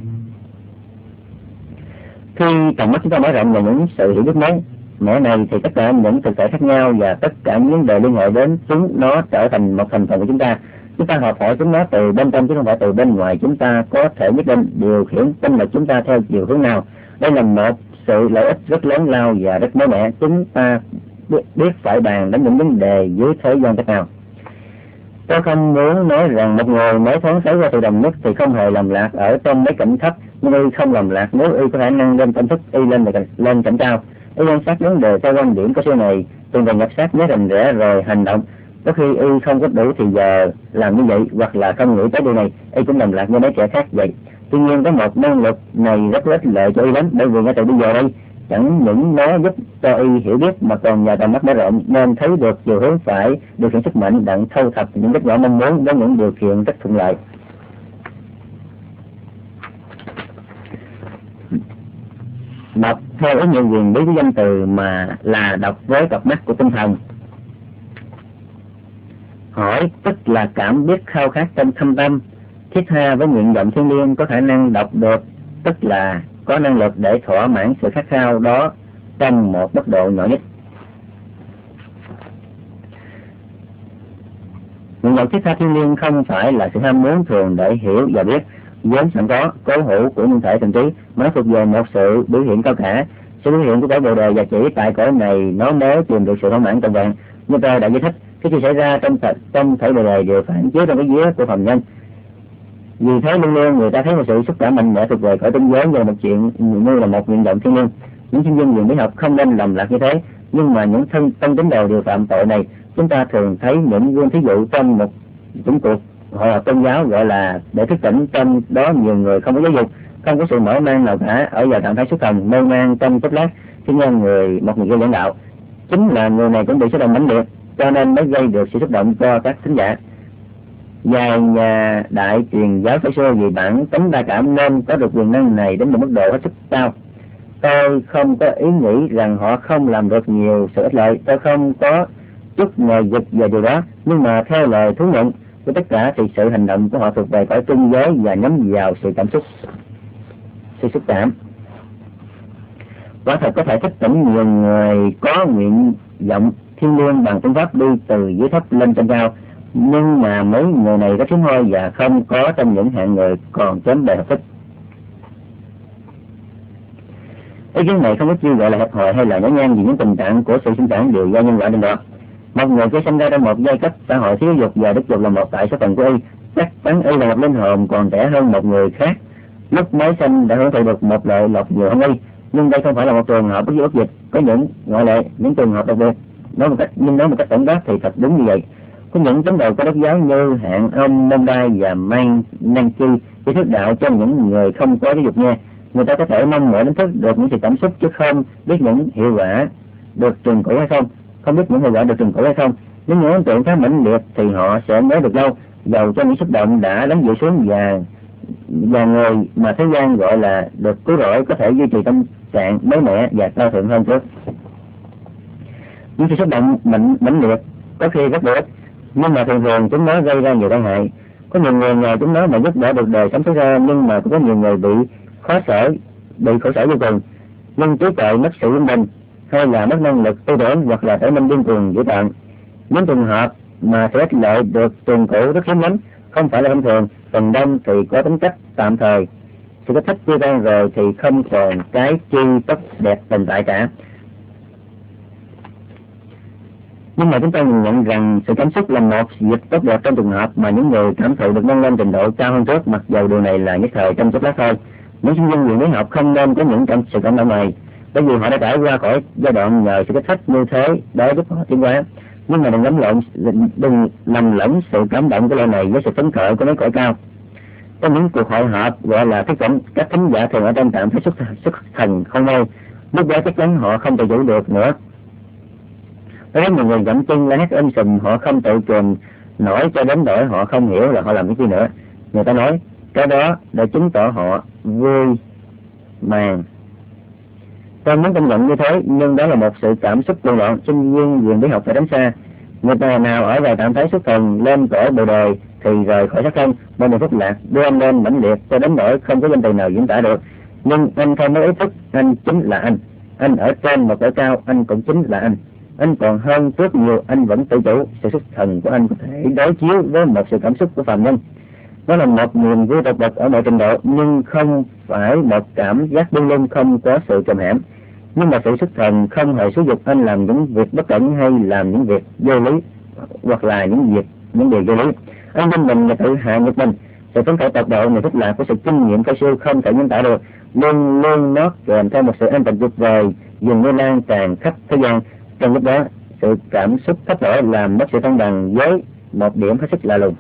Khi tầm mắt chúng ta mở rộng về những sự hiểu biết mới mẻ này thì tất cả những thực thể khác nhau và tất cả những vấn đề liên hệ đến chúng nó trở thành một thành phần của chúng ta. Chúng ta học hỏi chúng nó từ bên trong chứ không phải từ bên ngoài. Chúng ta có thể quyết định điều khiển tinh lực chúng ta theo chiều hướng nào. Đây là một sự lợi ích rất lớn lao và rất mới mẻ. Chúng ta biết phải bàn đến những vấn đề dưới thế gian cách nào. Tôi không muốn nói rằng một người mới thoáng thấy qua từ đồng nhất thì không hề lầm lạc ở trong mấy cảnh thấp, nhưng y không lầm lạc nếu y có khả năng đem tâm thức y lên cảnh cao. Y quan sát vấn đề theo quan điểm của số này, từng vào nhập sát nhớ rành rẽ rồi hành động. Có khi y không có đủ thì giờ làm như vậy, hoặc là không nghĩ tới điều này, y cũng lầm lạc như mấy kẻ khác vậy. Tuy nhiên có một năng lực này rất ích lợi cho y lắm, bởi vì ngay từ bây giờ đây chẳng những nó giúp cho y hiểu biết mà còn nhờ tầm mắt mở rộng nên thấy được chiều hướng phải điều khiển sức mạnh đặng thâu thập những kết quả mong muốn với những điều kiện rất thuận lợi. Đọc theo ý nhận quyền bí của danh từ mà là đọc với cặp mắt của tinh thần. Hỏi tức là cảm biết khao khát trong thâm tâm. Thiết tha với nguyện vọng thiêng liêng có khả năng đọc được, tức là có năng lực để thỏa mãn sự khát khao đó trong một mức độ nhỏ nhất. Nguyện vọng thiết tha thiêng liêng không phải là sự ham muốn thường để hiểu và biết vốn sẵn có cố hữu của nhân thể thần trí, mà nó thuộc về một sự biểu hiện cao cả. Sự biểu hiện của cõi bồ đề và chỉ tại cõi này nó mới tìm được sự thỏa mãn trọn vẹn. Như tôi đã giải thích, cái gì xảy ra trong thể bồ đề đều phản chiếu trong cái vía của phàm nhân. Vì thế luôn luôn người ta thấy một sự xúc cảm mạnh mẽ thuộc về cõi tinh giới như một chuyện, như là một nguyện vọng thiên liêng. Những sinh viên quyền bí học không nên lầm lạc như thế, nhưng mà những tân tín đồ điều phạm tội này, chúng ta thường thấy những gương thí dụ trong một chúng cuộc họ tôn giáo gọi là để thức tỉnh. Trong đó nhiều người không có giáo dục, không có sự mở mang nào cả, ở vào trạng thái xuất thần mê man trong chốc lát khi nghe một người giảng đạo. Chính là người này cũng bị xúc động mãnh liệt, cho nên mới gây được sự xúc động cho các thính giả. Vài nhà đại truyền giáo phải xưa vì bản tính đa cảm nên có được quyền năng này đến một mức độ hết sức cao. Tôi không có ý nghĩ rằng họ không làm được nhiều sự ích lợi, tôi không có chút ngờ vực về điều đó, nhưng mà theo lời thú nhận của tất cả thì sự hành động của họ thuộc về cõi trung giới và nhắm vào sự xúc cảm. Quả thật có thể thức tỉnh nhiều người có nguyện vọng thiên liêng bằng phương pháp đi từ dưới thấp lên trên cao, nhưng mà mấy người này rất hiếm hoi và không có trong những hạng người còn kém về học thức. Ý kiến này không có chi gọi là hẹp hòi hay là nhỏ nhan, vì những tình trạng của sự sinh sản đều do nhân quả định đoạt. Một người khi sinh ra trong một giai cấp xã hội thiếu dục và đức dục là một tại số phận của y, chắc chắn y là một linh hồn còn trẻ hơn một người khác. Lúc mới sinh đã hưởng thụ được một lợi lộc nhiều hơn y, nhưng đây không phải là một trường hợp bất dịch. Có những ngoại lệ, những trường hợp đặc biệt. Nói một cách tổng quát thì thật đúng như vậy. Có những tín đồ có đức giáo như Hạng Ông, Môn Đai và Mang Năng Chi chỉ thuyết đạo cho những người không có giáo dục nghe. Người ta có thể mong mỏi đánh thức được những sự cảm xúc chứ không biết những hiệu quả được trường cũ hay không. Không biết những hiệu quả được trường cũ hay không. Nếu những ấn tượng khá mãnh liệt thì họ sẽ nhớ được lâu, dầu cho những xúc động đã lắng dịu xuống, và người mà thế gian gọi là được cứu rỗi có thể duy trì tâm trạng mới mẻ và cao thượng hơn trước. Những sự xúc động mãnh liệt có khi rất bổ ích, nhưng mà thường thường chúng nó gây ra nhiều tai hại. Có nhiều người nhờ chúng nó mà giúp đỡ được đời sống xảy ra, nhưng mà cũng có nhiều người bị khổ sở vô cùng, nhưng trí tuệ mất sự yên bình, hay là mất năng lực tư tưởng, hoặc là trở nên điên cuồng dữ tợn. Những trường hợp mà sự ích lợi được tuần cổ rất hiếm lắm, không phải là thông thường. Phần đông thì có tính cách tạm thời, sự kích thích tiêu tan rồi thì không còn cái chi tốt đẹp tồn tại cả. Nhưng mà chúng ta nhìn nhận rằng sự cảm xúc là một việc tốt đẹp trong trường hợp mà những người cảm thụ được nâng lên trình độ cao hơn trước, mặc dầu điều này là nhất thời trong chốc lát thôi. Những sinh viên viện lý học không nên có những sự cảm động này, bởi vì họ đã trải qua khỏi giai đoạn nhờ sự kích thích như thế đó giúp họ tiến hóa. Nhưng mà đừng lầm lẫn sự cảm động của loại này với sự phấn khởi của mấy cõi cao. Trong những cuộc hội họp gọi là thuyết cảnh, các thính giả thường ở trong trạng thái xuất thần không ngơi, lúc đó chắc chắn họ không tự chủ được nữa. Có nhiều người dậm chân la hét sùm, họ không tự kiềm nổi cho đến nỗi họ không hiểu là họ làm cái gì nữa. Người ta nói cái đó để chứng tỏ họ vui màng. Tôi muốn công nhận như thế, nhưng đó là một sự cảm xúc cuồng loạn, sinh viên viện lý học phải tránh xa. Người ta nào ở vào trạng thái xuất thần lên cõi bồ đề thì rời khỏi sắc thân, bên đường phúc lạc, đưa anh lên mãnh liệt cho đến nỗi không có danh từ nào diễn tả được. Nhưng anh không có ý thức, anh chính là anh ở trên một cõi cao, anh cũng chính là anh còn hơn trước nhiều, anh vẫn tự chủ. Sự xuất thần của anh có thể đối chiếu với một sự cảm xúc của phàm nhân. Nó là một niềm vui tột bậc ở mọi trình độ, nhưng không phải một cảm giác buông lung không có sự kìm hãm. Nhưng mà sự xuất thần không hề xúi dục anh làm những việc bất cẩn hay làm những việc vô lý, hoặc là những điều vô lý. Anh tin mình là tự hạ nhục mình. Sự phấn khởi tột độ này phúc lạc của sự kinh nghiệm cao siêu không thể diễn tả được, luôn luôn nó kèm theo một sự an tịnh tuyệt vời, dường như lan tràn khắp thế gian. Trong lúc đó, sự cảm xúc thất lỗi làm mất sự thăng bằng với một điểm hết sức lạ lùng.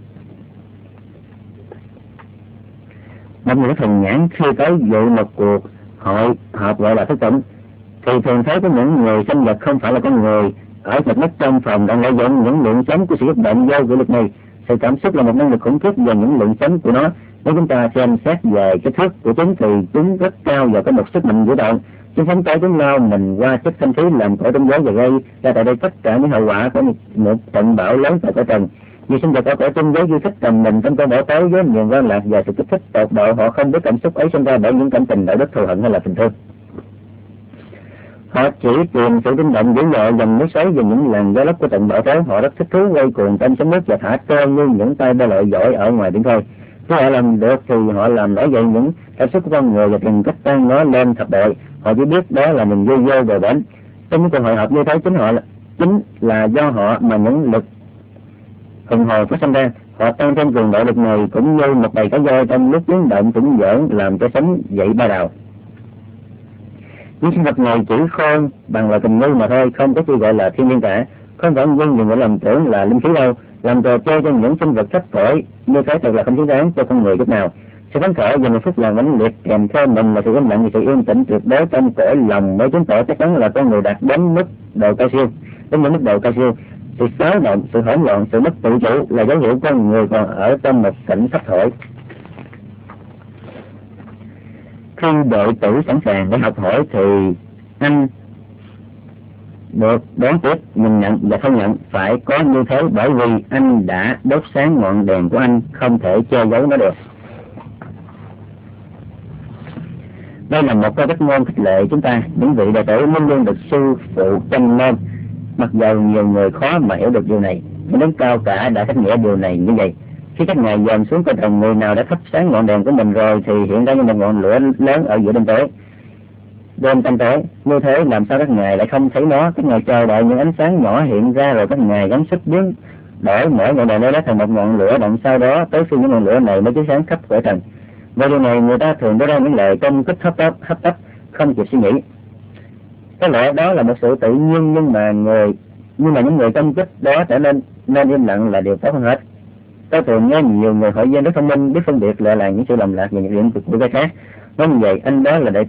Một người thần nhãn khi tới dự một cuộc hội họp gọi là thức tỉnh, thì thường thấy có những người sinh vật không phải là con người ở chật nhất trong phòng đang lợi dụng những lượng sống của sự hoạt động vô quy luật này. Sự cảm xúc là một năng lực khủng khiếp về những lượng sống của nó. Nếu chúng ta xem xét về kích thước của chúng thì chúng rất cao và có một sức mạnh vũ động. Chúng phóng tới, chúng lao mình qua chất thanh khí làm cõi trong giới và gây ra tại đây tất cả những hậu quả của một trận bão lớn tại cõi trần. Vì sinh vật ở cõi trong giới du thích tầm mình trong cơn bão tố với niềm quan lạc và sự kích thích tột độ, họ không biết cảm xúc ấy sinh ra bởi những cảm tình đạo đức thù hận hay là tình thương. Họ chỉ tìm sự rung động dữ dội dòng nước xoáy và những làn gió lốc của trận bão tố. Họ rất thích thú quay cuồng trên sóng nước và thả trơn như những tay bơi lội giỏi ở ngoài biển khơi. Nếu họ làm được thì họ làm nổi dậy những cảm xúc của con người và tìm cách tăng nó lên thập bội. Họ chỉ biết đó là niềm vui vô bờ bến. Trong những cuộc hội họp như thế, chính là do họ mà những lực hùng hồ phát sinh ra. Họ tăng thêm cường độ lực này cũng như một bầy cá voi trong lúc biến động cũng giỡn làm cho sống dậy ba đào. Những sinh vật này chỉ khôn bằng loại tình ngu mà thôi, không có gì gọi là thiên nhiên cả. Không phải dân nhiều người làm tưởng là linh khí đâu. Làm trò chơi cho những sinh vật thấp phổi như thế thật là không xứng đáng cho con người chút nào. Sự phấn khởi và một phút làm mãnh liệt kèm theo mình là sự im lặng và sự yên tĩnh tuyệt đối trong cõi lòng mới chứng tỏ chắc chắn là con người đạt đến mức độ cao siêu. Đến những mức độ cao siêu, sự xáo động, sự hỗn loạn, sự mất tự chủ là dấu hiệu con người còn ở trong một cảnh thấp thổi. Khi đệ tử sẵn sàng để học hỏi thì anh được đón tiếp, nhìn nhận và không nhận phải có như thế, bởi vì anh đã đốt sáng ngọn đèn của anh, không thể che giấu nó được. Đây là một câu cách ngôn khích lệ chúng ta. Những vị đệ tử luôn luôn được sư phụ chăm nom, mặc dầu nhiều người khó mà hiểu được điều này. Những đấng cao cả đã cách nghĩa điều này như vậy. Khi các ngài dòm xuống coi đồng người nào đã thắp sáng ngọn đèn của mình rồi thì hiện ra như một ngọn lửa lớn ở giữa đêm tăm tối. Như thế làm sao các ngài lại không thấy nó? Các ngài chờ đợi những ánh sáng nhỏ hiện ra rồi các ngài gắng sức biến đổi mỗi ngọn đèn đó thành một ngọn lửa, đặng sau đó tới khi những ngọn lửa này mới chiếu sáng khắp cõi trần. Về điều này người ta thường đưa ra những lời công kích hấp tấp không kịp suy nghĩ. Có lẽ đó là một sự tự nhiên, nhưng mà những người công kích đó trở nên im lặng là điều tốt hơn hết. Tôi thường nghe nhiều người hội viên rất thông minh biết phân biệt lại là những sự lầm lạc và những điểm của cái khác. Nói như vậy, anh đó là đệ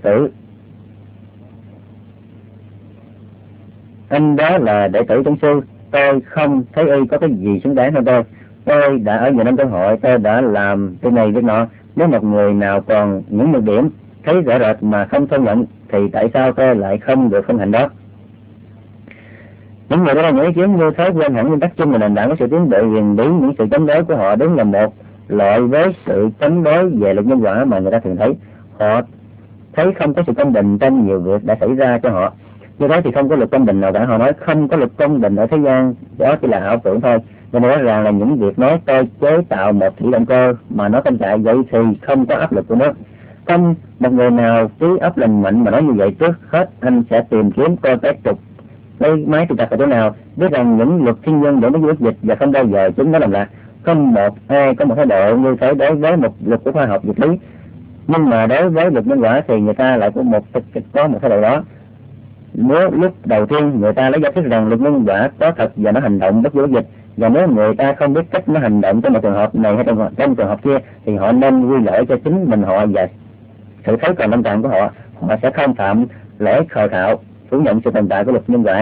tử trong sư. Tôi không thấy y có cái gì xứng đáng hơn tôi. Tôi đã ở nhiều năm trong hội, tôi đã làm cái này cái nọ. Nếu một người nào còn những nhược điểm thấy rõ rệt mà không công nhận thì tại sao tôi lại không được phân hạnh đó? Những người đó là những ý kiến như thế quên hẳn nguyên tắc chung là nền tảng của sự tiến bộ huyền bí. Những sự chống đối của họ đúng là một loại với sự chống đối về luật nhân quả mà người ta thường thấy. Họ thấy không có sự công bình trong nhiều việc đã xảy ra cho họ. Như thế thì không có luật công bình nào cả. Họ nói không có luật công bình ở thế gian, đó chỉ là ảo tưởng thôi. Và nói rằng là những việc nói tôi chế tạo một thủy động cơ mà nó không chạy, vậy thì không có áp lực của nó. Không một người nào trí óc lành mạnh mà nói như vậy, trước hết anh sẽ tìm kiếm coi cái trục lấy máy trục đặt ở chỗ nào, biết rằng những luật thiên nhiên để nó vô dịch và không bao giờ chúng nó làm lạc. Không một ai có một thái độ như thế đối với một luật của khoa học vật lý, nhưng mà đối với luật nhân quả thì người ta lại có một thái độ đó. Nếu lúc đầu tiên người ta lấy giả thuyết rằng luật nhân quả có thật và nó hành động bất vô dịch, và nếu người ta không biết cách nó hành động trong một trường hợp này hay trong trường hợp kia, thì họ nên quy lỗi cho chính mình họ và sự thấy còn lâm trạng của họ. Họ sẽ không phạm lẽ khờ khạo phủ nhận sự tồn tại của luật nhân quả.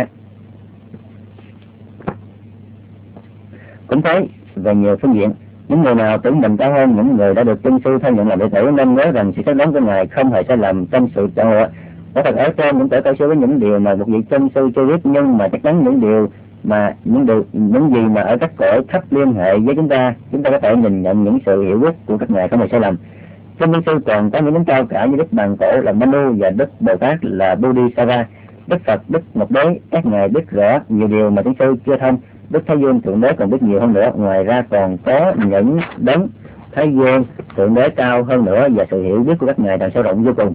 Cũng thấy về nhiều phương diện, những người nào tưởng mình cao hơn những người đã được chân sư thay nhận làm đệ tử nên nhớ rằng sự xác đoán của ngài không hề sai lầm trong sự chọn lựa. Có thật ở trên những kẻ cao siêu với những điều mà một vị chân sư chưa biết, nhưng mà chắc chắn những gì mà ở các cõi thấp liên hệ với chúng ta có thể nhìn nhận những sự hiểu biết của các ngài không hề sai lầm. Trong chân sư còn có những đấng cao cả như Đức Bàn Cổ là Manu và Đức Bồ Tát là Bodhisattva, Đức Phật, Đức Ngọc Đế, các ngài biết rõ nhiều điều mà chân sư chưa thông. Đức Thái Dương Thượng Đế còn biết nhiều hơn nữa. Ngoài ra còn có những đấng Thái Dương Thượng Đế cao hơn nữa, và sự hiểu biết của các ngài càng sâu rộng vô cùng.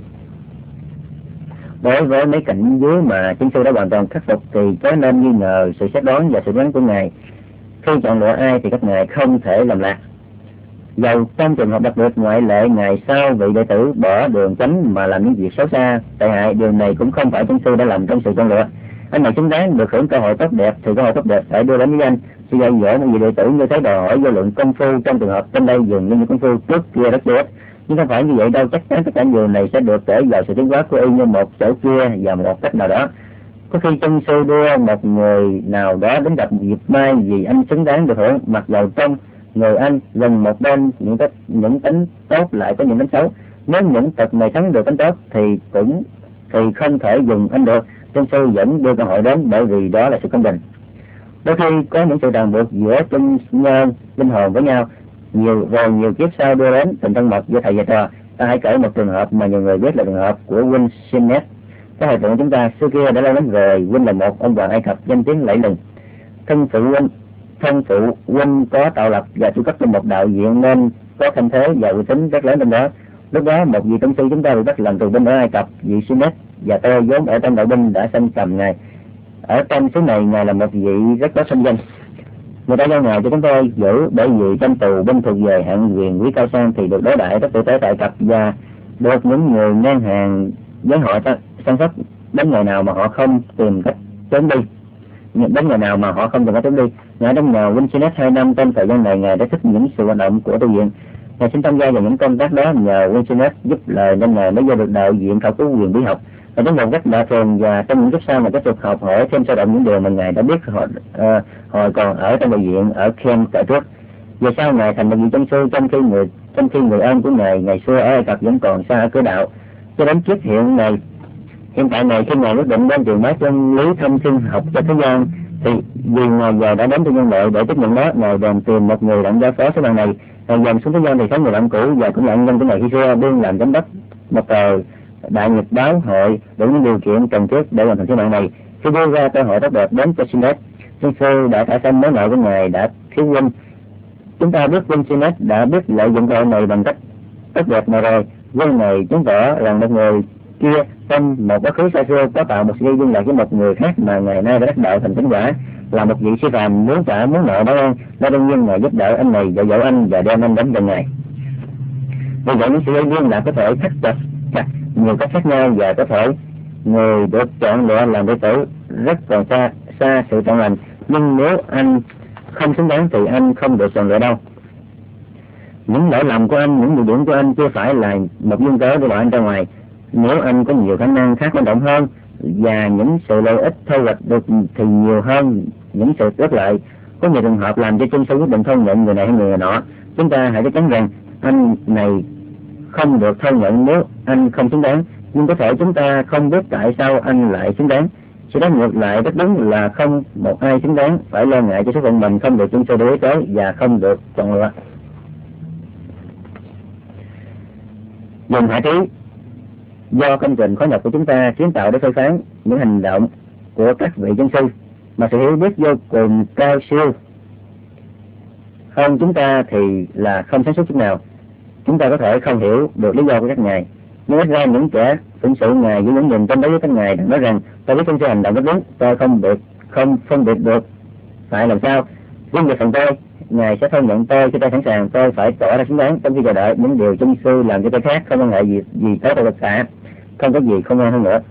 Đối với mấy cảnh dưới mà chân sư đã hoàn toàn khắc phục thì có nên nghi ngờ sự xét đoán và sự đoán của ngài. Khi chọn lựa ai thì các ngài không thể làm lạc. Dầu trong trường hợp đặc biệt ngoại lệ, ngài sao vị đệ tử bỏ đường chánh mà làm những việc xấu xa tệ hại, điều này cũng không phải chân sư đã làm trong sự chọn lựa. Anh này xứng đáng được hưởng cơ hội tốt đẹp, thì cơ hội tốt đẹp phải đưa đến với anh. Sự dạy dỗ một vị đệ tử như thế đòi hỏi vô lượng công phu. Trong trường hợp trên đây dường như những công phu trước kia rất tốt, nhưng không phải như vậy đâu. Chắc chắn tất cả điều này sẽ được kể vào sự tiến hóa của y như một chỗ kia và một cách nào đó. Có khi chân sư đưa một người nào đó đến gặp dịp mai vì anh xứng đáng được hưởng, mặc dầu trong người anh gần một bên những tính tốt lại có những tính xấu. Nếu những tật này thắng được tính tốt thì không thể dùng anh được. Chân sư vẫn đưa cơ hội đến, bởi vì đó là sự công bình. Đôi khi có những sự ràng buộc giữa chân nhân linh hồn với nhau, nhiều kiếp sau đưa đến tình thân mật giữa thầy và trò. Ta hãy kể một trường hợp mà nhiều người biết là trường hợp của Win Sinet. Các thầy tượng chúng ta xưa kia đã lâu lắm rồi. Win là một ông hoàng Ai Cập danh tiếng lẫy lừng. Thân phụ Win có tạo lập và chu cấp trong một đạo viện nên có thanh thế và uy tín rất lớn trong đó. Lúc đó một vị tông sư chúng ta bị bắt làm tù binh ở Ai Cập. Vị Sinet và tôi vốn ở trong đạo binh đã sanh cầm ngài. Ở trong số này ngài là một vị rất có thanh danh. Người ta giao ngài cho chúng tôi giữ, bởi vì trong tù binh thuộc về hạng quyền quý cao sang thì được đối đãi rất tử tế tại Cập, và được những người ngang hàng với họ săn sóc đến ngày nào mà họ không tìm cách trốn đi. Ngài trong nhờ Winsinet 2 năm. Trong thời gian này ngài đã thích những sự hoạt động của tu viện. Ngài xin tham gia vào những công tác đó, nhờ Winsinet giúp lời nên ngài mới vô được đạo viện khảo cứu quyền bí học. Và trong một cách lạ thường, và trong những kiếp sau mà tiếp tục học hỏi thêm sâu rộng những điều mà ngài đã biết hồi còn ở trong đạo viện ở Khem tại trước. Về sau ngài thành một vị chân sư, trong khi người ơn của ngài ngày xưa ở Ai Cập vẫn còn xa ở cửa đạo. Cho đến kiếp hiện tại này, khi ngài quyết định đến trường bác chân lý thông thiên học cho thế gian, thì vì ngài giờ đã đến cho nhân loại để tiếp nhận đó, ngài bèn tìm một người đặng giao phó số mạng này. Ngài dần xuống thế gian thì thấy người bạn cũ và cũng là ân nhân của ngài khi xưa đương làm giám đốc một tờ đại nhật báo hội đủ những điều kiện cần thiết để hoàn thành sứ mạng này. Khi đưa ra cơ hội tốt đẹp đến cho Sinet, chân sư đã thả xong mối nợ của ngài đã thiếu huynh. Chúng ta biết Win Sinet đã biết lợi dụng cơ hội này bằng cách tốt đẹp nào rồi. Quân này chứng tỏ rằng một người kia trong một quá khứ xa xưa có tạo một sự liên lạc với một người khác mà ngày nay đã đắc đạo thành chính quả, là một vị sư phàm muốn trả món nợ đó ơn. Nó đương nhiên ngài giúp đỡ anh này, dạy dỗ anh và đem anh đến gần ngài. Vì vậy những sự liên lạc có thể thắt chặt nhiều cách khác nhau, và có thể người được chọn lựa làm đệ tử rất còn xa sự chọn lành. Nhưng nếu anh không xứng đáng thì anh không được chọn lựa đâu. Những lỗi lầm của anh, những điều điểm của anh chưa phải là một nguyên cớ để loại anh ra ngoài. Nếu anh có nhiều khả năng khác quan trọng hơn và những sự lợi ích thu hoạch được thì nhiều hơn những sự ước lợi, có nhiều trường hợp làm cho chân sư quyết định không nhận người này hay người nọ. Chúng ta hãy chắc chắn rằng anh này không được thông nhận nếu anh không xứng đáng, nhưng có thể chúng ta không biết tại sao anh lại xứng đáng. Sự đó ngược lại rất đúng là không một ai xứng đáng phải lo ngại cho số phận mình không được chung sơ đối tới và không được chọn lựa. Dùng hạ trí do công trình khó nhọc của chúng ta kiến tạo để phê phán những hành động của các vị chân sư mà sự hiểu biết vô cùng cao siêu hơn chúng ta thì là không sáng suốt chút nào. Chúng ta có thể không hiểu được lý do của các ngài, nhưng ít ra những kẻ phụng sự ngài với những nhìn trong đối với các ngài nói rằng tôi biết chân sư hành động rất đúng, tôi không phân biệt được phải làm sao. Riêng về phần tôi, ngài sẽ không nhận tôi khi tôi sẵn sàng, tôi phải tỏ ra xứng đáng trong khi chờ đợi những điều chân sư làm cho tôi khác, không quan hệ gì tới tôi cả, không có gì không hơn nữa.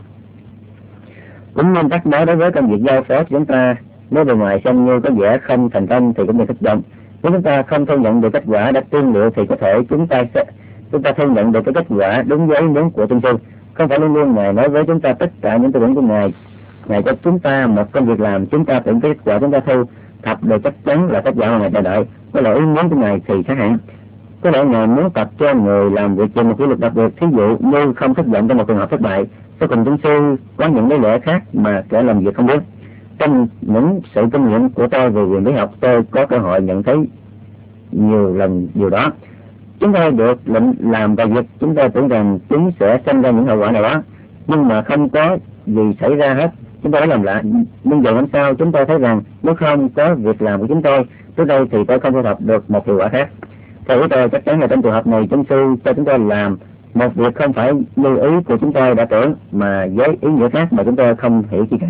Cũng nguyên tắc đó đối với công việc giao phó của chúng ta, nếu bề ngoài xem như có vẻ không thành công thì cũng nên thất vọng. Nếu chúng ta không thu nhận được kết quả đã tương liệu thì có thể chúng ta thu nhận được cái kết quả đúng với ý muốn của chân sư. Không phải luôn luôn ngài nói với chúng ta tất cả những tư tưởng của ngài cho chúng ta một công việc làm, chúng ta tưởng cái kết quả chúng ta thu thập được chắc chắn là kết quả mà ngài chờ đợi. Có lẽ ý muốn của ngài thì khác hẳn. Có lẽ ngài muốn tập cho người làm việc trên một kỷ luật đặc biệt, thí dụ như không thất vọng trong một trường hợp thất bại. Sau cùng chân sư có những lý lẽ khác mà kẻ làm việc không biết. Trong những sự kinh nghiệm của tôi về quyền lý học, tôi có cơ hội nhận thấy nhiều lần điều đó. Chúng ta được lệnh làm vài việc, chúng ta tưởng rằng chúng sẽ sinh ra những hậu quả nào đó, nhưng mà không có gì xảy ra hết. Chúng ta đã làm lại, nhưng giờ năm sau chúng ta thấy rằng nếu không có việc làm của chúng tôi trước đây thì tôi không thu thập được một hiệu quả khác. Theo ý tôi, chắc chắn là trong trường hợp này chân sư cho chúng tôi làm một việc không phải như ý của chúng tôi đã tưởng, mà với ý nghĩa khác mà chúng tôi không hiểu gì cả.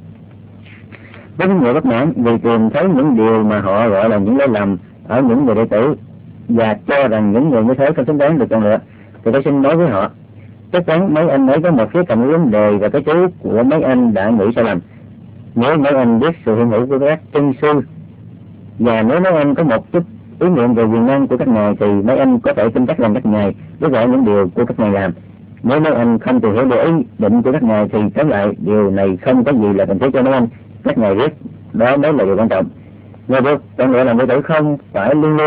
Với những người bất mãn vì tìm thấy những điều mà họ gọi là những lỗi lầm ở những người đệ tử và cho rằng những người như thế không xứng đáng được chọn lựa, thì tôi xin nói với họ, chắc chắn mấy anh ấy có một khía cạnh vấn đề và cái chú của mấy anh đã nghĩ sai lầm. Nếu mấy anh biết sự hiện hữu của các chân sư và nếu mấy anh có một chút ý niệm về quyền năng của các ngài thì mấy anh có thể tin chắc rằng các ngài biết rõ những điều của các ngài làm. Nếu mấy anh không tìm hiểu được ý định của các ngài thì tóm lại điều này không có gì là cần thiết cho mấy anh. Các ngài biết đó mới là điều quan trọng. Người được chọn lựa làm đệ tử không phải luôn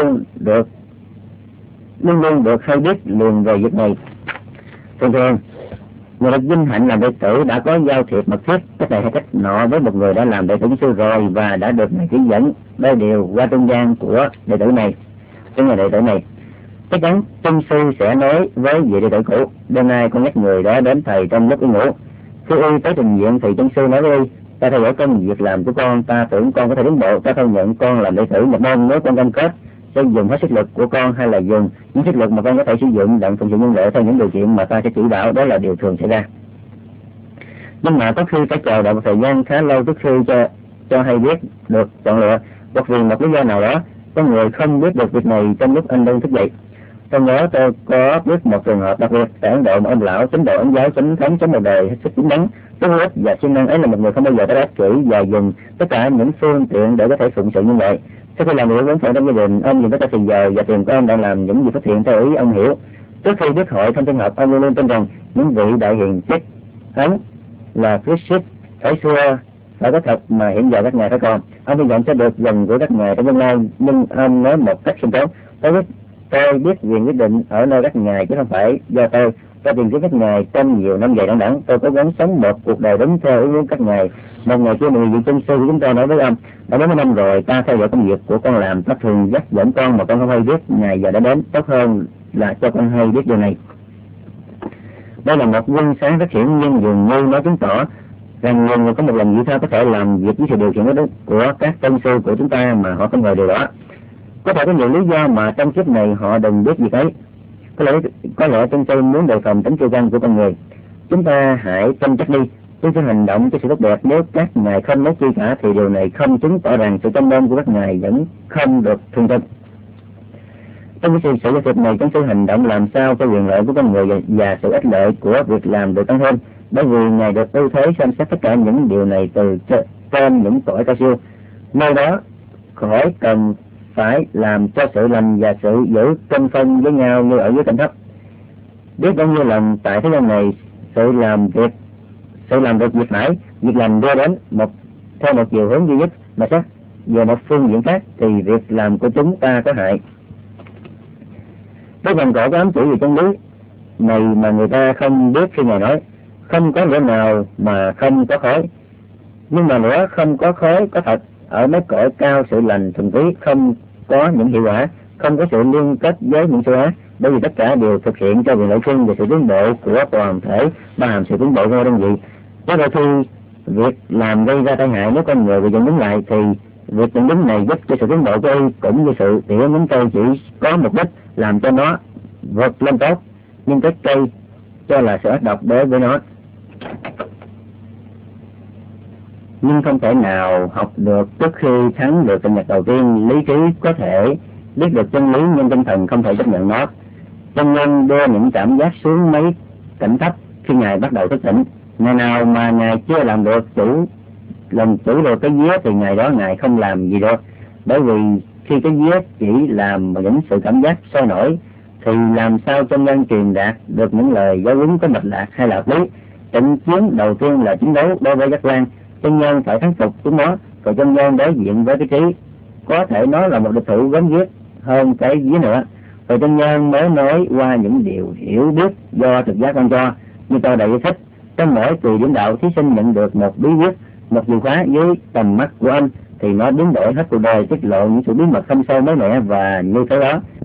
luôn được hay biết liền về việc này. Thường thường người được vinh hạnh làm đệ tử đã có giao thiệp mật thiết cách này hay cách nọ với một người đã làm đệ tử sư rồi và đã được ngài chỉ dẫn đôi điều qua trung gian của đệ tử này. Trong người đệ tử này chắc chắn chân sư sẽ nói với vị đệ tử cũ, đêm nay con nhắc người đó đến thầy trong lúc đi ngủ. Khi y tới trình diện thì chân sư nói với y, ta theo dõi công việc làm của con, ta tưởng con có thể tiến bộ, ta không nhận con làm đệ tử nhập môn. Nếu con cam kết sẽ dùng hết sức lực của con hay là dùng những sức lực mà con có thể sử dụng đặng phụng sự nhân loại theo những điều kiện mà ta sẽ chỉ bảo, đó là điều thường xảy ra. Nhưng mà có khi phải chờ đợi một thời gian khá lâu trước khi cho hay biết được chọn lựa, hoặc vì một lý do nào đó có người không biết được việc này trong lúc anh đang thức dậy. Trong đó tôi có biết một trường hợp đặc biệt tại Ấn Độ, một ông lão tín đồ Ấn giáo chính thống sống một đời hết sức chính đáng, rất hết và siêng năng. Ấy là một người không bao giờ đã ác kỷ và dùng tất cả những phương tiện để có thể phụng sự nhân loại. Sau khi làm việc với phận trong gia đình, ông dùng tất cả thời giờ và tiền của ông đang làm những gì phát hiện theo ý ông hiểu. Trước khi biết hội thông tin học, ông luôn luôn tin rằng những vị đại hiền chết ấn là Christ phải xưa phải có thật mà hiện giờ các ngài phải còn. Ông hy vọng sẽ được gần của các ngài trong tương lai, nhưng ông nói một cách khiêm tốn, tôi biết quyền quyết định ở nơi các ngài chứ không phải do tôi tìm kiếm các ngài trong nhiều năm dài đằng đẵng. Tôi cố gắng sống một cuộc đời đúng theo ý muốn các ngài. Một ngày kia một vị chân sư của chúng tôi nói với ông, đã 40 năm rồi ta theo dõi công việc của con làm, ta thường dắt dẫn con mà con không hay biết ngày giờ đã đến, tốt hơn là cho con hay biết điều này. Đây là một quân sáng rất hiển nhiên, dường như nó chứng tỏ rằng nhiều người có một lòng vị tha có thể làm việc với sự điều khiển của các chân sư của chúng ta mà họ không ngờ điều đó. Có thể có nhiều lý do mà trong kiếp này họ đừng biết việc ấy. Có lẽ chân sư muốn đề phòng tính kiêu căng của con người. Chúng ta hãy tin chắc đi, chân sư hành động cho sự tốt đẹp. Nếu các ngài không nói chi cả thì điều này không chứng tỏ rằng sự chăm nom của các ngài vẫn không được thường trực. Trong cái sự giao thiệp này, chân sư hành động làm sao cho quyền lợi của con người và sự ích lợi của việc làm được tăng hơn, bởi vì ngài được ưu thế xem xét tất cả những điều này từ trên những cõi cao siêu. Nơi đó khỏi cần phải làm cho sự lành và sự giữ cân phân với nhau như ở dưới cảnh thấp. Biết bao nhiêu lần tại thế gian này sự làm được việc phải, việc lành đưa đến theo một chiều hướng duy nhất mà xét về một phương diện khác thì việc làm của chúng ta có hại. Cái phần cổ có ám chỉ về chân lý này mà người ta không biết khi ngài nói, không có lửa nào mà không có khói. Nhưng mà nữa không có khối có thật. Ở mấy cõi cao sự lành thuần túy không có những hiệu quả, không có sự liên kết với những số ác, bởi vì tất cả đều thực hiện cho việc lợi chung và sự tiến bộ của toàn thể, bao hàm sự tiến bộ của đơn vị. Có đôi khi việc làm gây ra tai hại nếu con người bị dẫn đứng lại, thì việc dẫn đứng này giúp cho sự tiến bộ của y cũng như sự tỉa nhánh cây chỉ có mục đích làm cho nó vượt lên tốt, nhưng cái cây cho là sự ác độc đối với nó. Nhưng không thể nào học được trước khi thắng được tình nhật đầu tiên. Lý trí có thể biết được chân lý, nhưng tinh thần không thể chấp nhận nó. Chân nhân đưa những cảm giác xuống mấy cảnh thấp khi ngài bắt đầu thức tỉnh. Ngày nào mà ngài chưa làm được chủ được cái vía thì ngày đó ngài không làm gì được, bởi vì khi cái vía chỉ làm những sự cảm giác sôi nổi thì làm sao chân nhân truyền đạt được những lời giáo huấn có mạch lạc hay là lý. Trận chiến đầu tiên là chiến đấu đối với giác quan, chân nhân phải thắng phục chúng nó, rồi chân nhân đối diện với cái trí. Có thể nó là một địch thủ gớm ghiếc hơn cái vía nữa, rồi chân nhân mới nói qua những điều hiểu biết do trực giác ban cho. Như tôi đã giải thích, trong mỗi kỳ điểm đạo thí sinh nhận được một bí quyết, một chìa khóa dưới tầm mắt của anh, thì nó biến đổi hết cuộc đời, tiết lộ những sự bí mật thâm sâu mới mẻ, và như thế đó